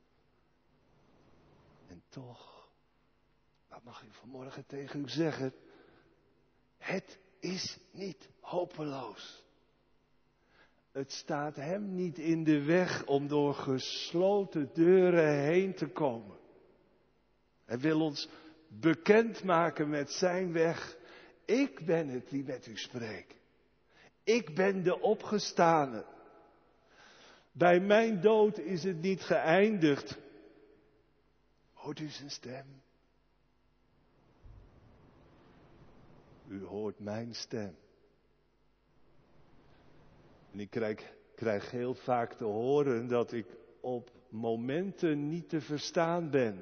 En toch, wat mag ik vanmorgen tegen u zeggen? Het is niet hopeloos. Het staat hem niet in de weg om door gesloten deuren heen te komen. Hij wil ons bekendmaken met zijn weg. Ik ben het die met u spreekt. Ik ben de opgestane. Bij mijn dood is het niet geëindigd. Hoort u zijn stem? U hoort mijn stem. En ik krijg, krijg heel vaak te horen dat ik op momenten niet te verstaan ben.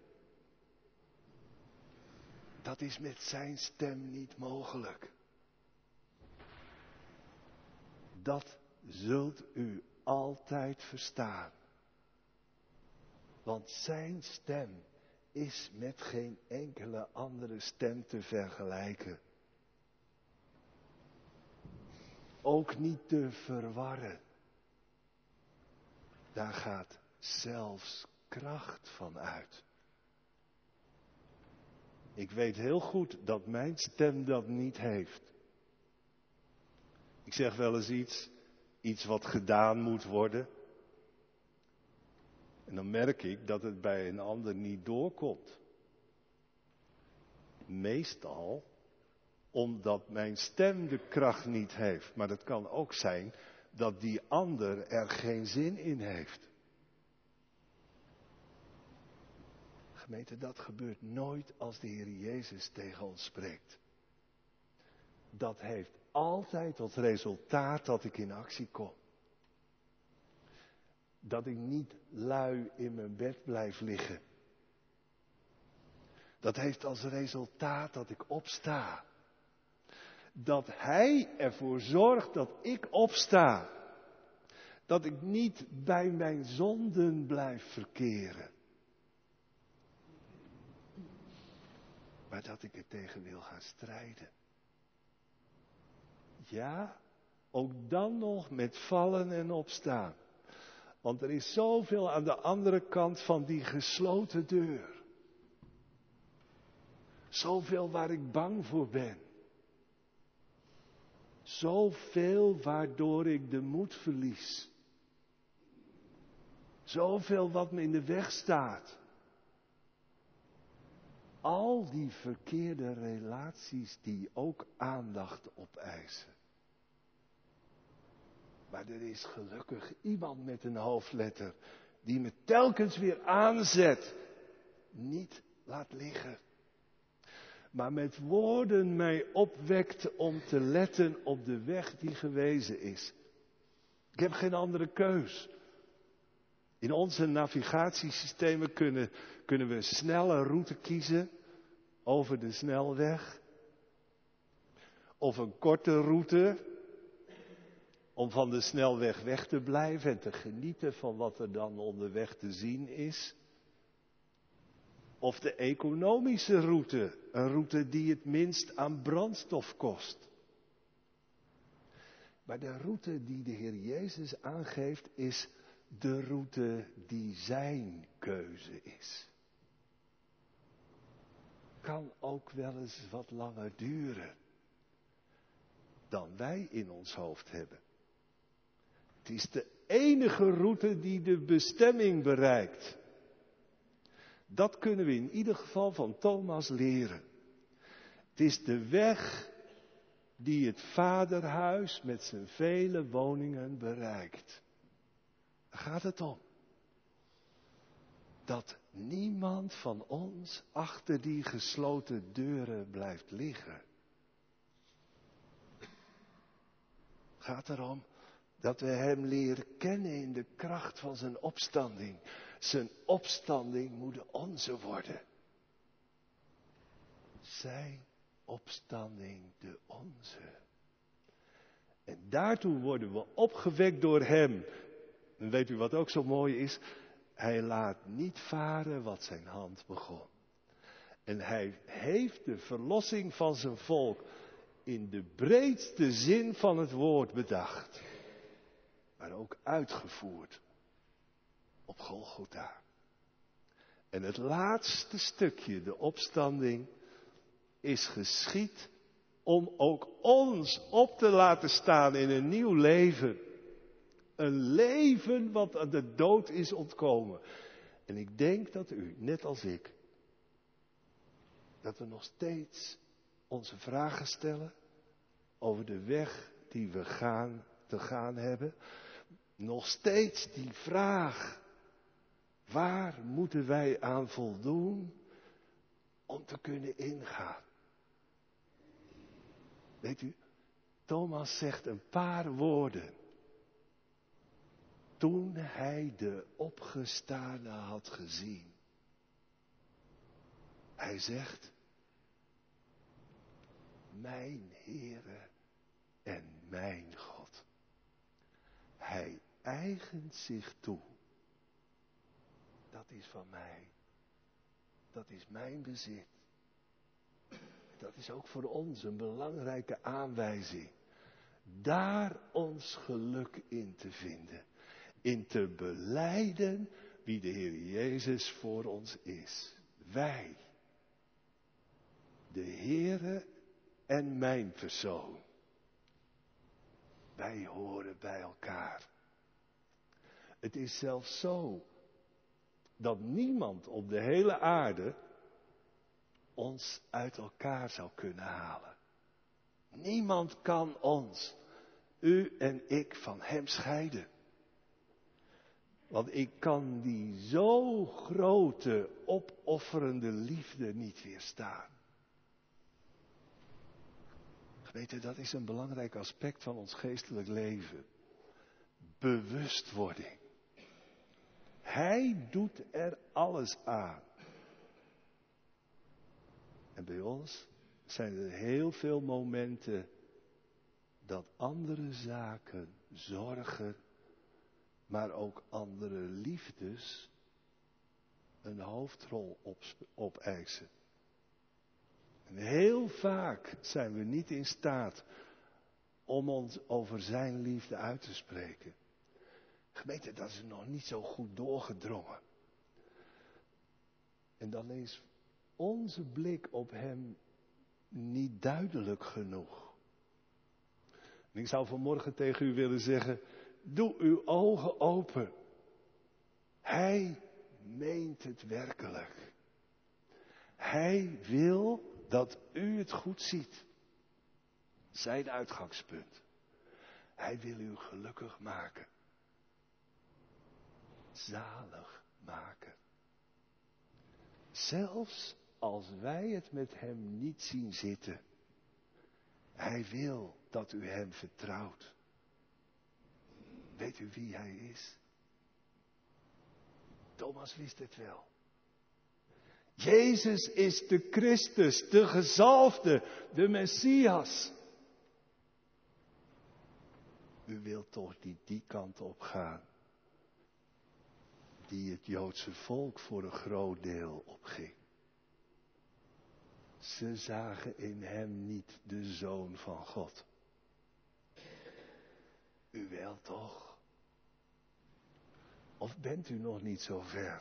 Dat is met zijn stem niet mogelijk. Dat zult u altijd verstaan. Want zijn stem is met geen enkele andere stem te vergelijken. Ook niet te verwarren. Daar gaat zelfs kracht van uit. Ik weet heel goed dat mijn stem dat niet heeft. Ik zeg wel eens iets, iets wat gedaan moet worden. En dan merk ik dat het bij een ander niet doorkomt. Meestal omdat mijn stem de kracht niet heeft. Maar het kan ook zijn dat die ander er geen zin in heeft. Gemeente, dat gebeurt nooit als de Heer Jezus tegen ons spreekt. Dat heeft altijd tot resultaat dat ik in actie kom. Dat ik niet lui in mijn bed blijf liggen. Dat heeft als resultaat dat ik opsta. Dat Hij ervoor zorgt dat ik opsta. Dat ik niet bij mijn zonden blijf verkeren. Maar dat ik er tegen wil gaan strijden. Ja, ook dan nog met vallen en opstaan. Want er is zoveel aan de andere kant van die gesloten deur. Zoveel waar ik bang voor ben. Zoveel waardoor ik de moed verlies. Zoveel wat me in de weg staat. al die verkeerde relaties die ook aandacht opeisen. Maar er is gelukkig iemand met een hoofdletter die me telkens weer aanzet. Niet laat liggen. Maar met woorden mij opwekt om te letten op de weg die gewezen is. Ik heb geen andere keus. In onze navigatiesystemen kunnen, kunnen we een snelle route kiezen over de snelweg. Of een korte route om van de snelweg weg te blijven en te genieten van wat er dan onderweg te zien is. Of de economische route, een route die het minst aan brandstof kost. Maar de route die de Heer Jezus aangeeft is de route die zijn keuze is. Kan ook wel eens wat langer duren dan wij in ons hoofd hebben. Het is de enige route die de bestemming bereikt. Dat kunnen we in ieder geval van Thomas leren. Het is de weg die het vaderhuis met zijn vele woningen bereikt. Daar gaat het om. Dat niemand van ons achter die gesloten deuren blijft liggen. Het gaat erom dat we hem leren kennen in de kracht van zijn opstanding. Zijn opstanding moet de onze worden. Zijn opstanding de onze. En daartoe worden we opgewekt door hem. En weet u wat ook zo mooi is? Hij laat niet varen wat zijn hand begon. En hij heeft de verlossing van zijn volk in de breedste zin van het woord bedacht. Maar ook uitgevoerd op Golgotha. En het laatste stukje, de opstanding, is geschied om ook ons op te laten staan in een nieuw leven. Een leven wat aan de dood is ontkomen. En ik denk dat u, net als ik, dat we nog steeds onze vragen stellen over de weg die we gaan, te gaan hebben. Nog steeds die vraag, waar moeten wij aan voldoen om te kunnen ingaan? Weet u, Thomas zegt een paar woorden. Toen hij de opgestane had gezien. Hij zegt, mijn Heere en mijn God. Hij eigent zich toe. Dat is van mij. Dat is mijn bezit. Dat is ook voor ons een belangrijke aanwijzing. Daar ons geluk in te vinden. In te belijden wie de Heer Jezus voor ons is. Wij. De Heere en mijn persoon. Wij horen bij elkaar. Het is zelfs zo dat niemand op de hele aarde ons uit elkaar zou kunnen halen. Niemand kan ons, u en ik, van hem scheiden. Want ik kan die zo grote, opofferende liefde niet weerstaan. Geweten, dat is een belangrijk aspect van ons geestelijk leven. Bewustwording. Hij doet er alles aan. En bij ons zijn er heel veel momenten dat andere zaken, zorgen, maar ook andere liefdes een hoofdrol opeisen. En heel vaak zijn we niet in staat om ons over zijn liefde uit te spreken. Gemeente, dat is nog niet zo goed doorgedrongen. En dan is onze blik op hem niet duidelijk genoeg. En ik zou vanmorgen tegen u willen zeggen, doe uw ogen open. Hij meent het werkelijk. Hij Hij wil dat u het goed ziet. Zijn uitgangspunt. Hij wil u gelukkig maken. Zalig maken. Zelfs als wij het met hem niet zien zitten. Hij wil dat u hem vertrouwt. Weet u wie hij is? Thomas wist het wel. Jezus is de Christus, de gezalfde, de Messias. U wilt toch niet die kant op gaan, die het Joodse volk voor een groot deel opging. Ze zagen in hem niet de Zoon van God. U wel toch? Of bent u nog niet zo ver?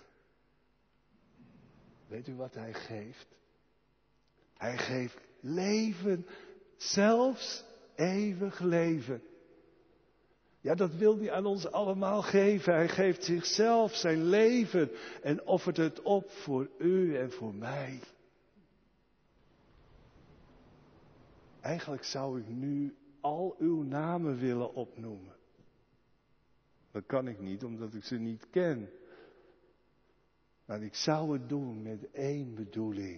Weet u wat hij geeft? Hij geeft leven, zelfs eeuwig leven. Ja, dat wil hij aan ons allemaal geven. Hij geeft zichzelf, zijn leven en offert het op voor u en voor mij. Eigenlijk zou ik nu al uw namen willen opnoemen. Dat kan ik niet, omdat ik ze niet ken. Maar ik zou het doen met één bedoeling.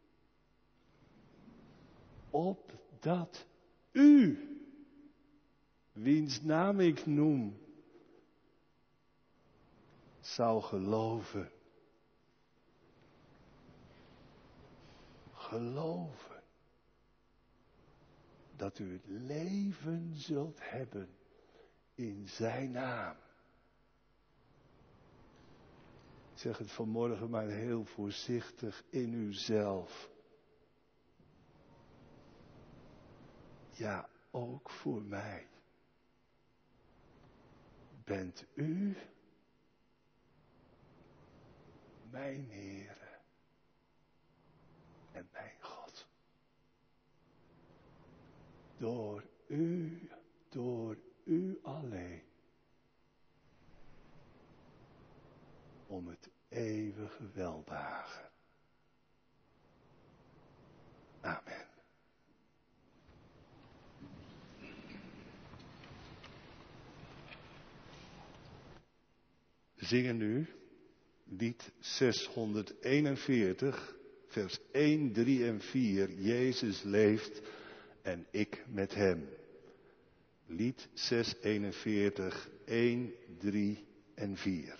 Opdat u, wiens naam ik noem, zou geloven. Geloven. Dat u het leven zult hebben in zijn naam. Ik zeg het vanmorgen maar heel voorzichtig in uzelf. Ja, ook voor mij. Bent u mijn Heere en mijn God. Door u, door u alleen. Om het eeuwige welbehagen. Amen. We zingen nu lied zeshonderdeenenveertig, vers één, drie en vier. Jezus leeft en ik met hem. Lied zeshonderdeenenveertig, één, drie en vier.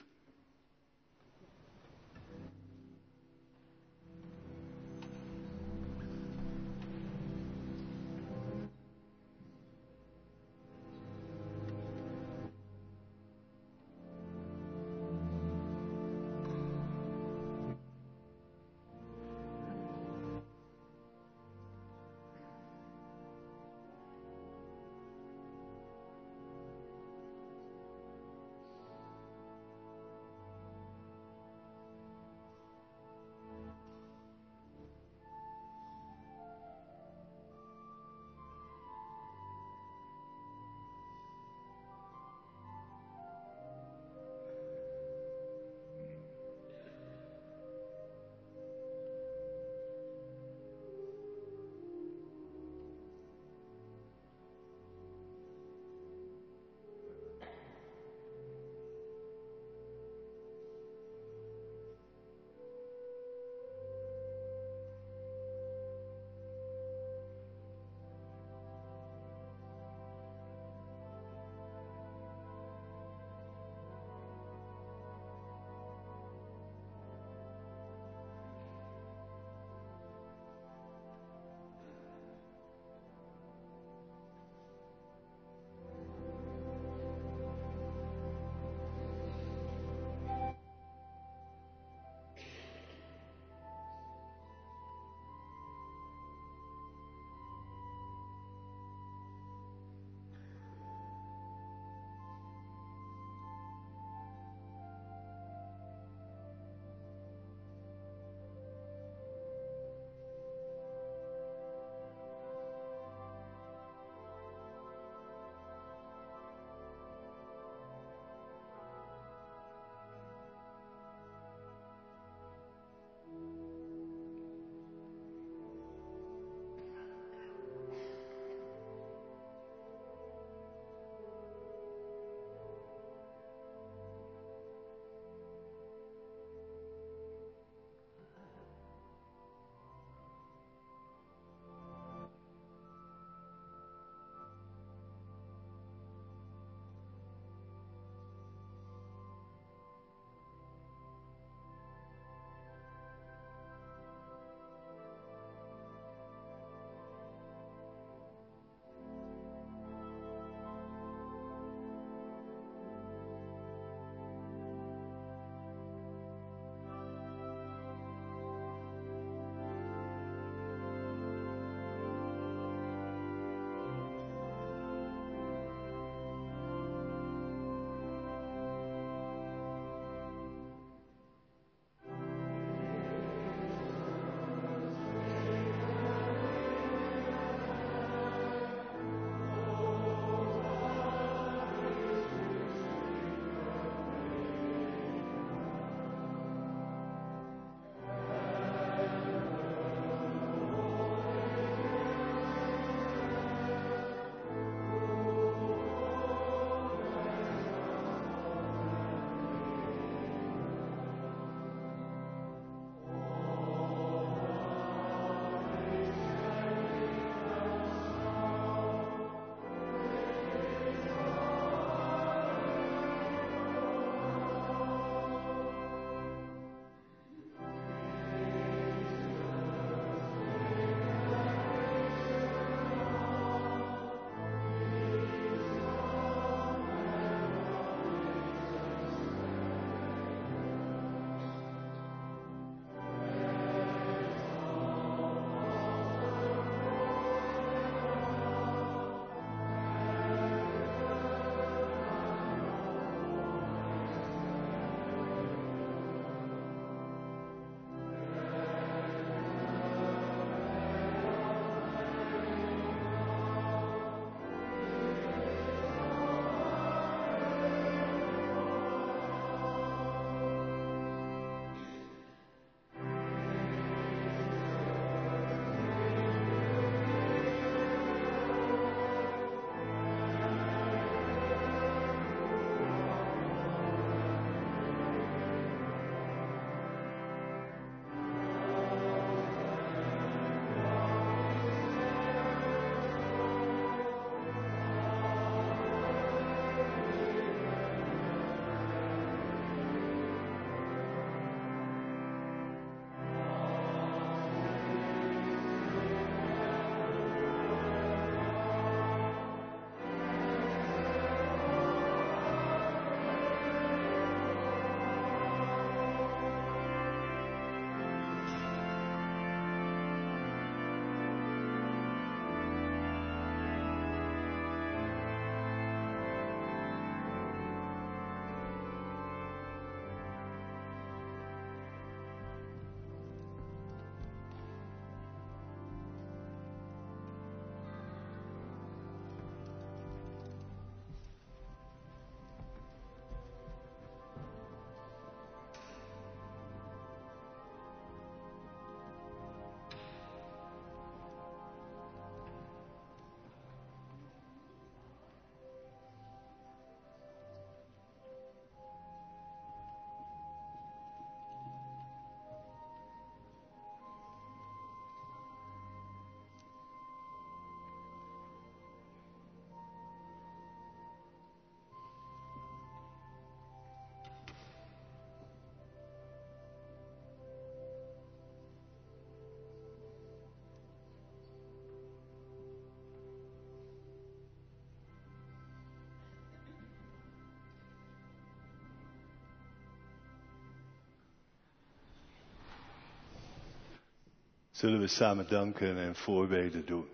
Zullen we samen danken en voorbeden doen?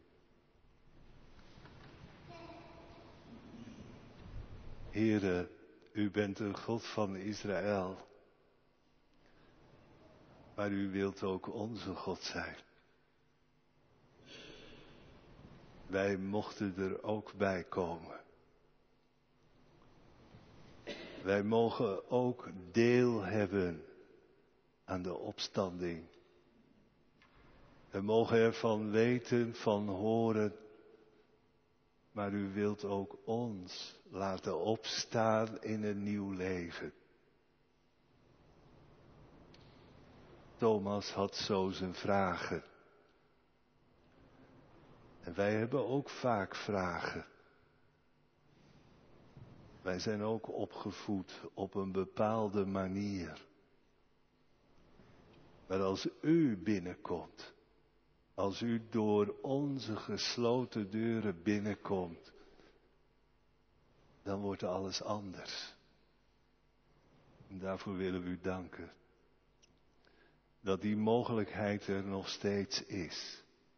Heere, u bent een God van Israël. Maar u wilt ook onze God zijn. Wij mochten er ook bij komen. Wij mogen ook deel hebben aan de opstanding. We mogen ervan weten, van horen. Maar u wilt ook ons laten opstaan in een nieuw leven. Thomas had zo zijn vragen. En wij hebben ook vaak vragen. Wij zijn ook opgevoed op een bepaalde manier. Maar als u binnenkomt, als u door onze gesloten deuren binnenkomt, dan wordt alles anders. En daarvoor willen we u danken. Dat die mogelijkheid er nog steeds is.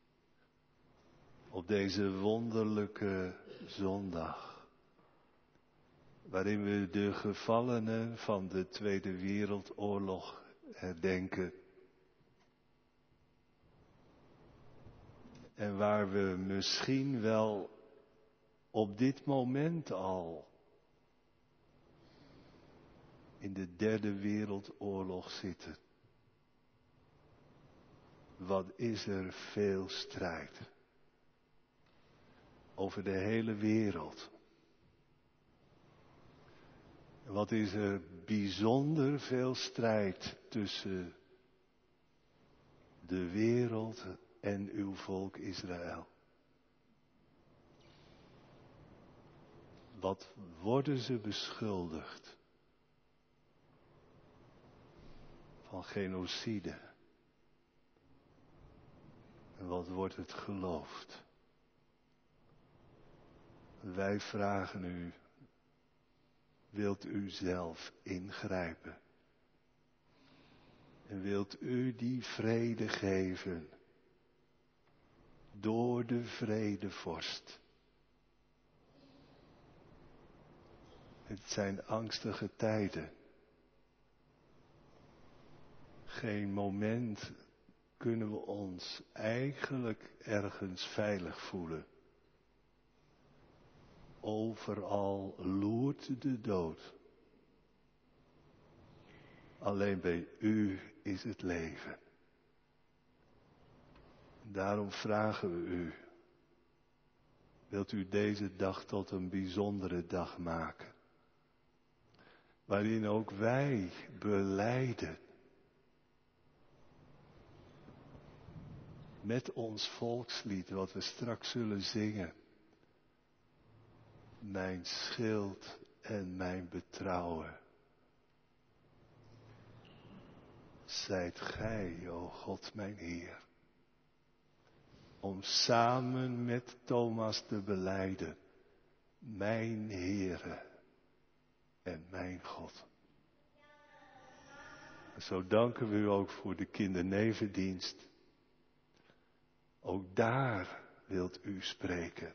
Op deze wonderlijke zondag. Waarin we de gevallenen van de Tweede Wereldoorlog herdenken. En waar we misschien wel op dit moment al in de Derde Wereldoorlog zitten. Wat is er veel strijd. Over de hele wereld. Wat is er bijzonder veel strijd tussen de wereld en uw volk Israël. Wat worden ze beschuldigd? Van genocide. En wat wordt het geloofd? Wij vragen u, wilt u zelf ingrijpen? En wilt u die vrede geven door de vredevorst? Het zijn angstige tijden. Geen moment kunnen we ons eigenlijk ergens veilig voelen. Overal loert de dood. Alleen bij u is het leven. Daarom vragen we u, wilt u deze dag tot een bijzondere dag maken? Waarin ook wij belijden. Met ons volkslied wat we straks zullen zingen. Mijn schild en mijn betrouwen. Zijt gij, o God mijn Heer. Om samen met Thomas te belijden. Mijn Heere en mijn God. En zo danken we u ook voor de kindernevendienst. Ook daar wilt u spreken.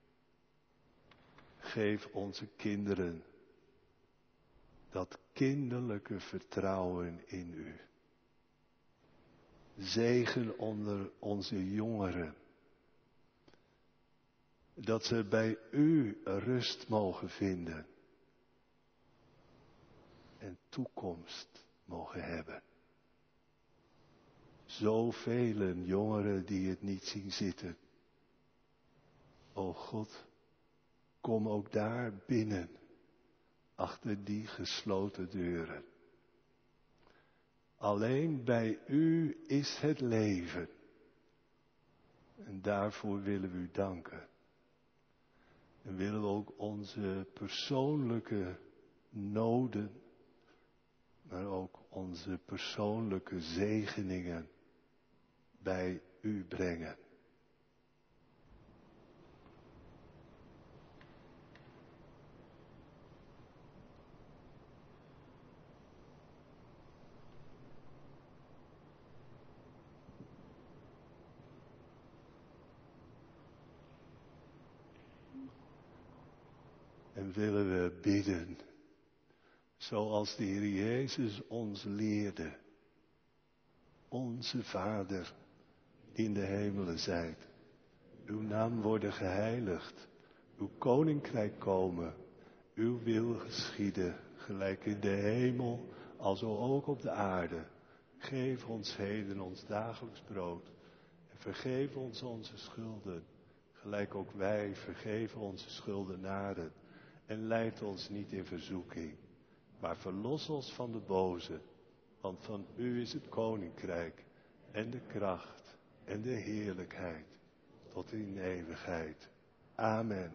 Geef onze kinderen dat kinderlijke vertrouwen in u. Zegen onder onze jongeren. Dat ze bij u rust mogen vinden. En toekomst mogen hebben. Zoveel jongeren die het niet zien zitten. O God, kom ook daar binnen, achter die gesloten deuren. Alleen bij u is het leven. En daarvoor willen we u danken. En willen we ook onze persoonlijke noden, maar ook onze persoonlijke zegeningen bij u brengen. En willen we bidden, zoals de Heer Jezus ons leerde. Onze Vader, die in de hemelen zijt. Uw naam worden geheiligd. Uw koninkrijk komen. Uw wil geschieden, gelijk in de hemel, alzo ook op de aarde. Geef ons heden ons dagelijks brood. En vergeef ons onze schulden, gelijk ook wij vergeven onze schuldenaren. En leid ons niet in verzoeking, maar verlos ons van de boze. Want van u is het koninkrijk en de kracht en de heerlijkheid tot in eeuwigheid. Amen.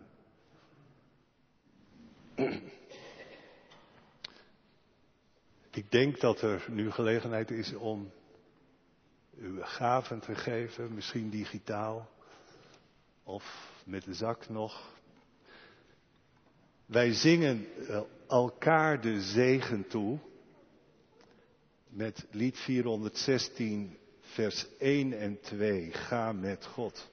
Ik denk dat er nu gelegenheid is om uw gaven te geven, misschien digitaal of met de zak nog. Wij zingen elkaar de zegen toe met lied vierhonderdzestien vers één en twee. Ga met God.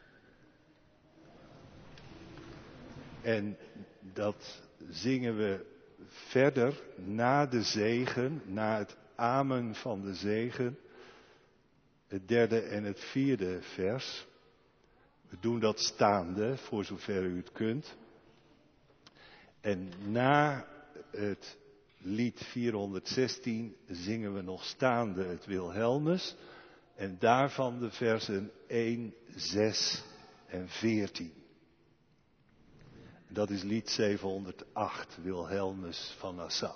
En dat zingen we verder na de zegen, na het amen van de zegen, het derde en het vierde vers. We doen dat staande, voor zover u het kunt. En na het lied vierhonderdzestien zingen we nog staande het Wilhelmus. En daarvan de versen één, zes en veertien. Dat is lied zevenhonderdacht, Wilhelmus van Nassau.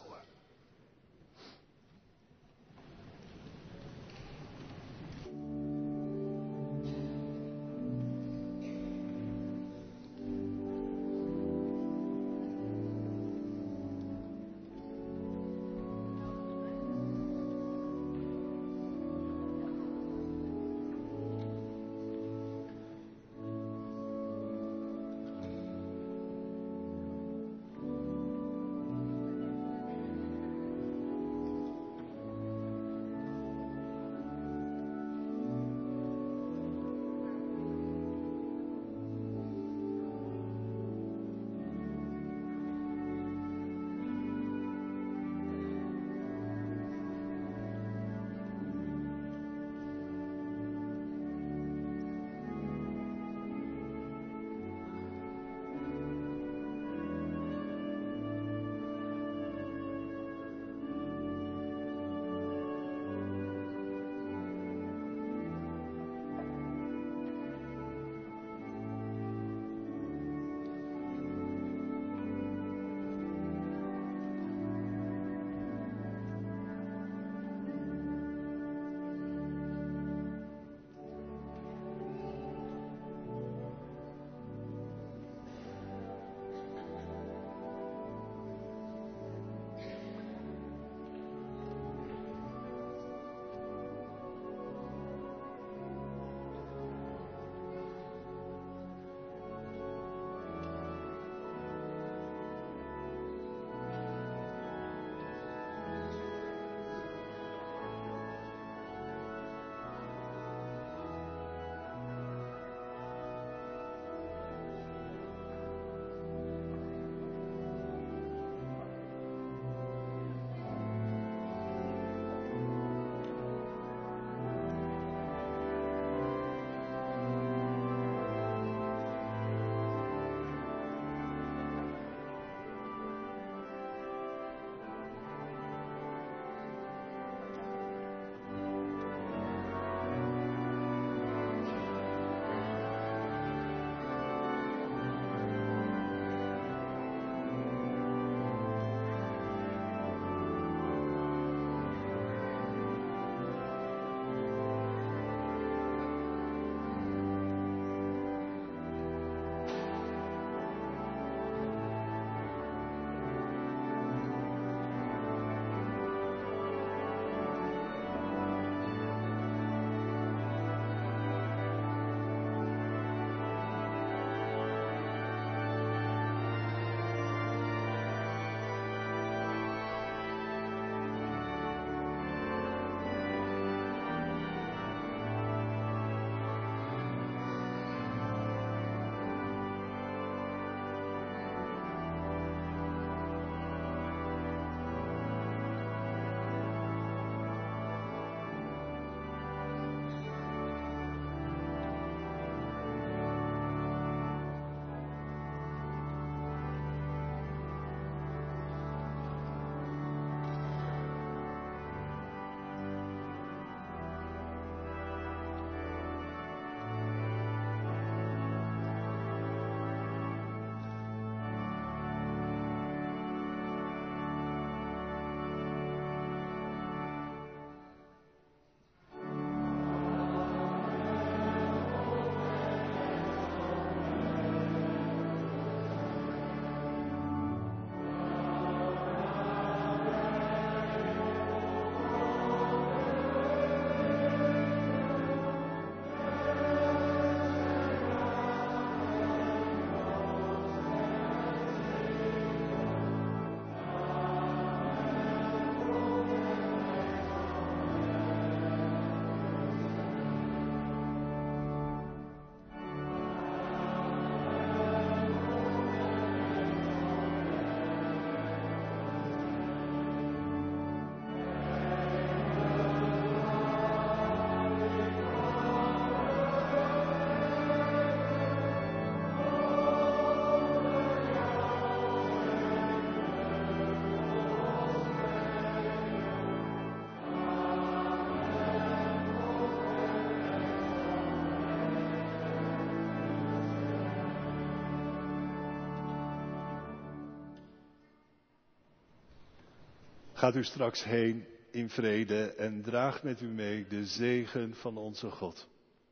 Gaat u straks heen in vrede en draagt met u mee de zegen van onze God.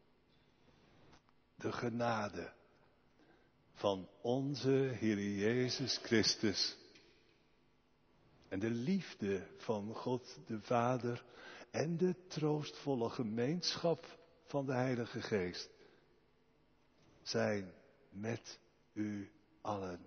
De genade van onze Heer Jezus Christus. En de liefde van God de Vader en de troostvolle gemeenschap van de Heilige Geest zijn met u allen.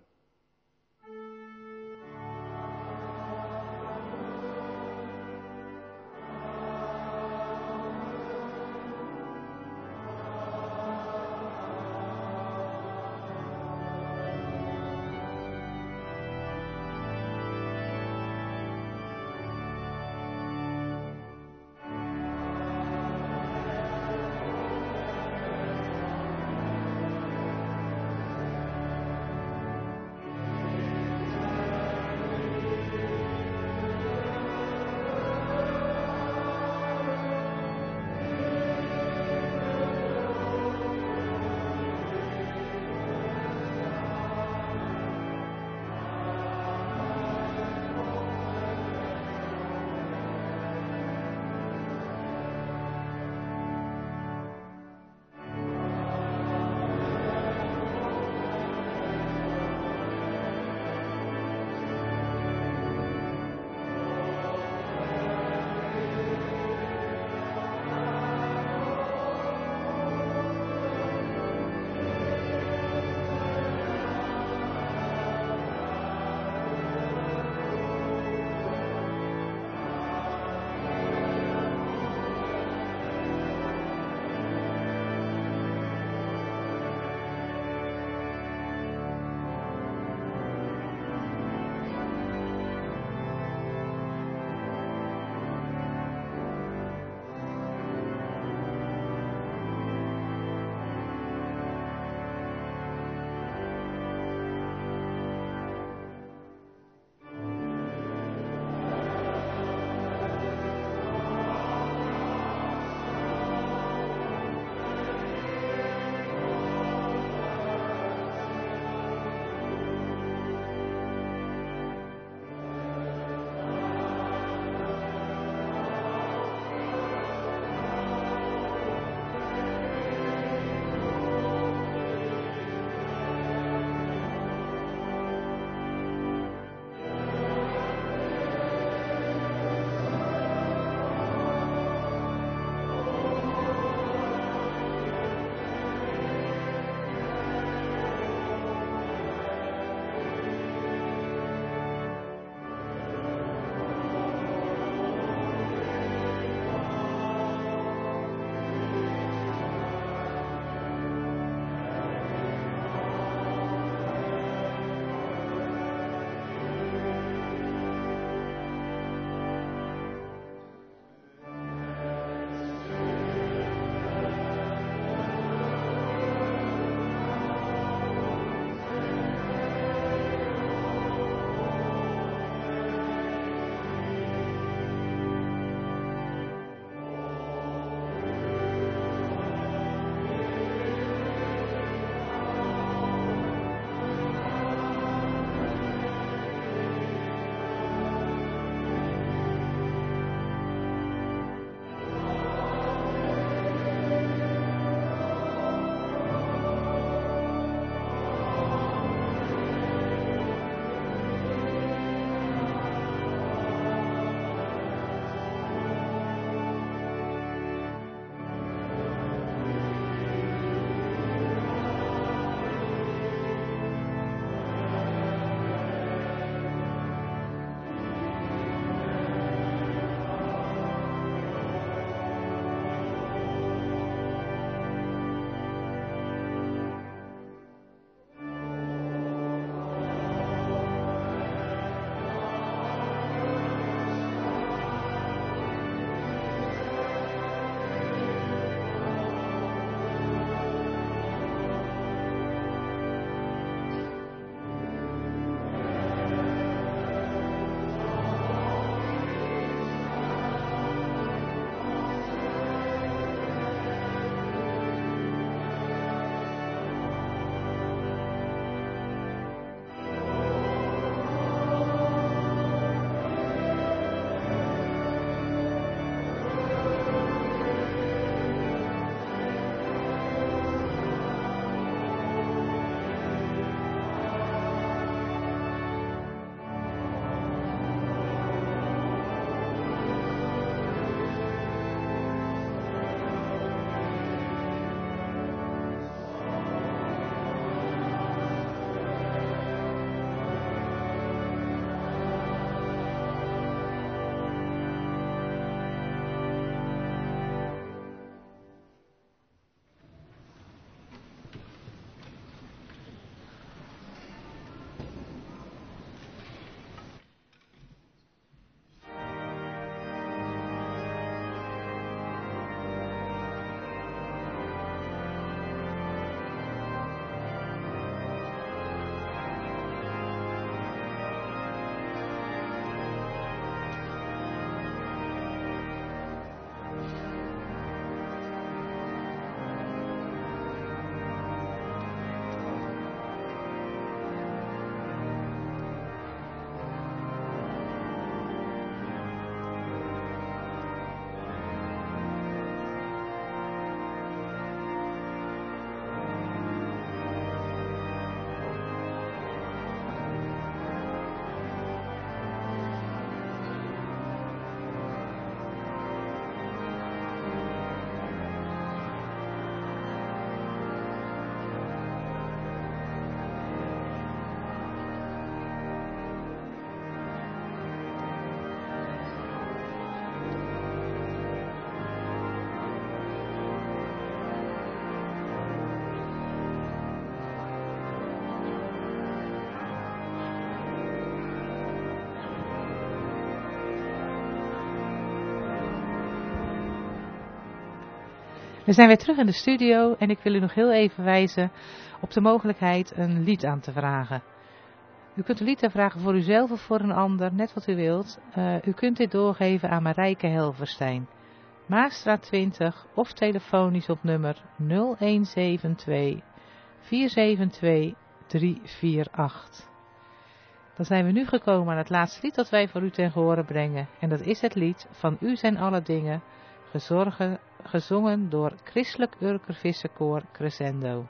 We zijn weer terug in de studio en ik wil u nog heel even wijzen op de mogelijkheid een lied aan te vragen. U kunt een lied aanvragen voor uzelf of voor een ander, net wat u wilt. Uh, u kunt dit doorgeven aan Marijke Helverstein. Maasstraat twintig of telefonisch op nummer nul een zeven twee vier zeven twee drie vier acht. Dan zijn we nu gekomen aan het laatste lied dat wij voor u ten gehore brengen. En dat is het lied Van U zijn alle dingen, gezorgen, gezongen door Christelijk Urkervissenkoor Crescendo.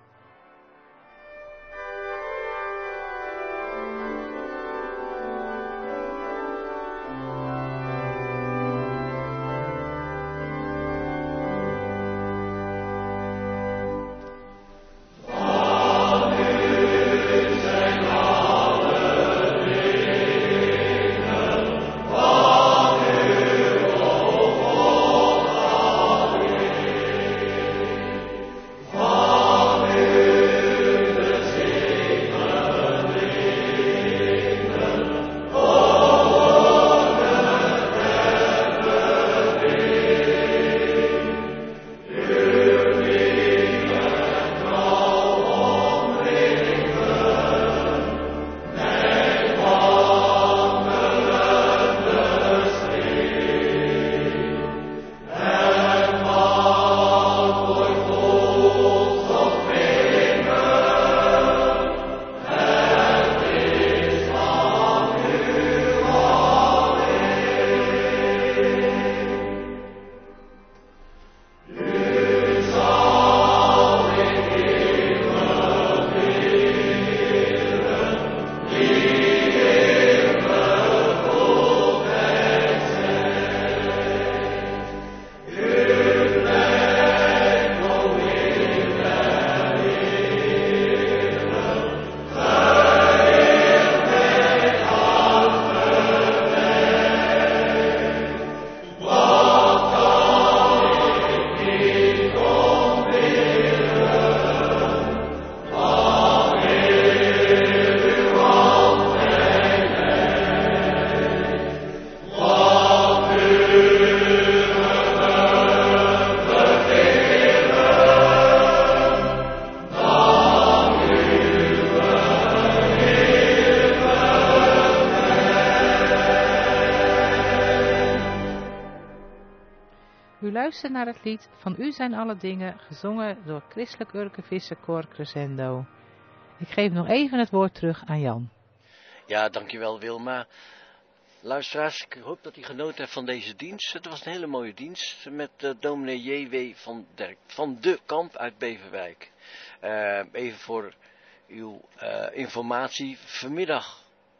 Luister naar het lied Van U zijn alle dingen, gezongen door Christelijk Urkervissenkoor Crescendo. Ik geef nog even het woord terug aan Jan. Ja, dankjewel Wilma. Luisteraars, ik hoop dat u genoten heeft van deze dienst. Het was een hele mooie dienst met uh, dominee J W van, der, van de Kamp uit Beverwijk. Uh, even voor uw uh, informatie. Vanmiddag,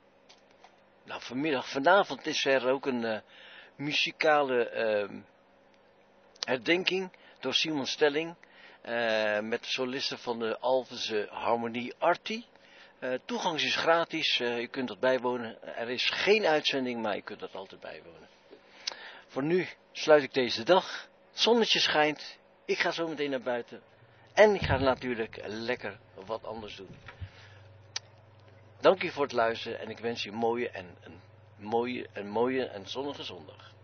nou vanmiddag, vanavond is er ook een uh, muzikale uh, herdenking door Simon Stelling. Uh, met de solisten van de Alphense Harmonie Arti. Uh, toegang is gratis, uh, je kunt dat bijwonen. Er is geen uitzending, maar je kunt dat altijd bijwonen. Voor nu sluit ik deze dag. Het zonnetje schijnt. Ik ga zo meteen naar buiten. En ik ga natuurlijk lekker wat anders doen. Dank u voor het luisteren en ik wens u een mooie en een mooie en mooie en zonnige zondag.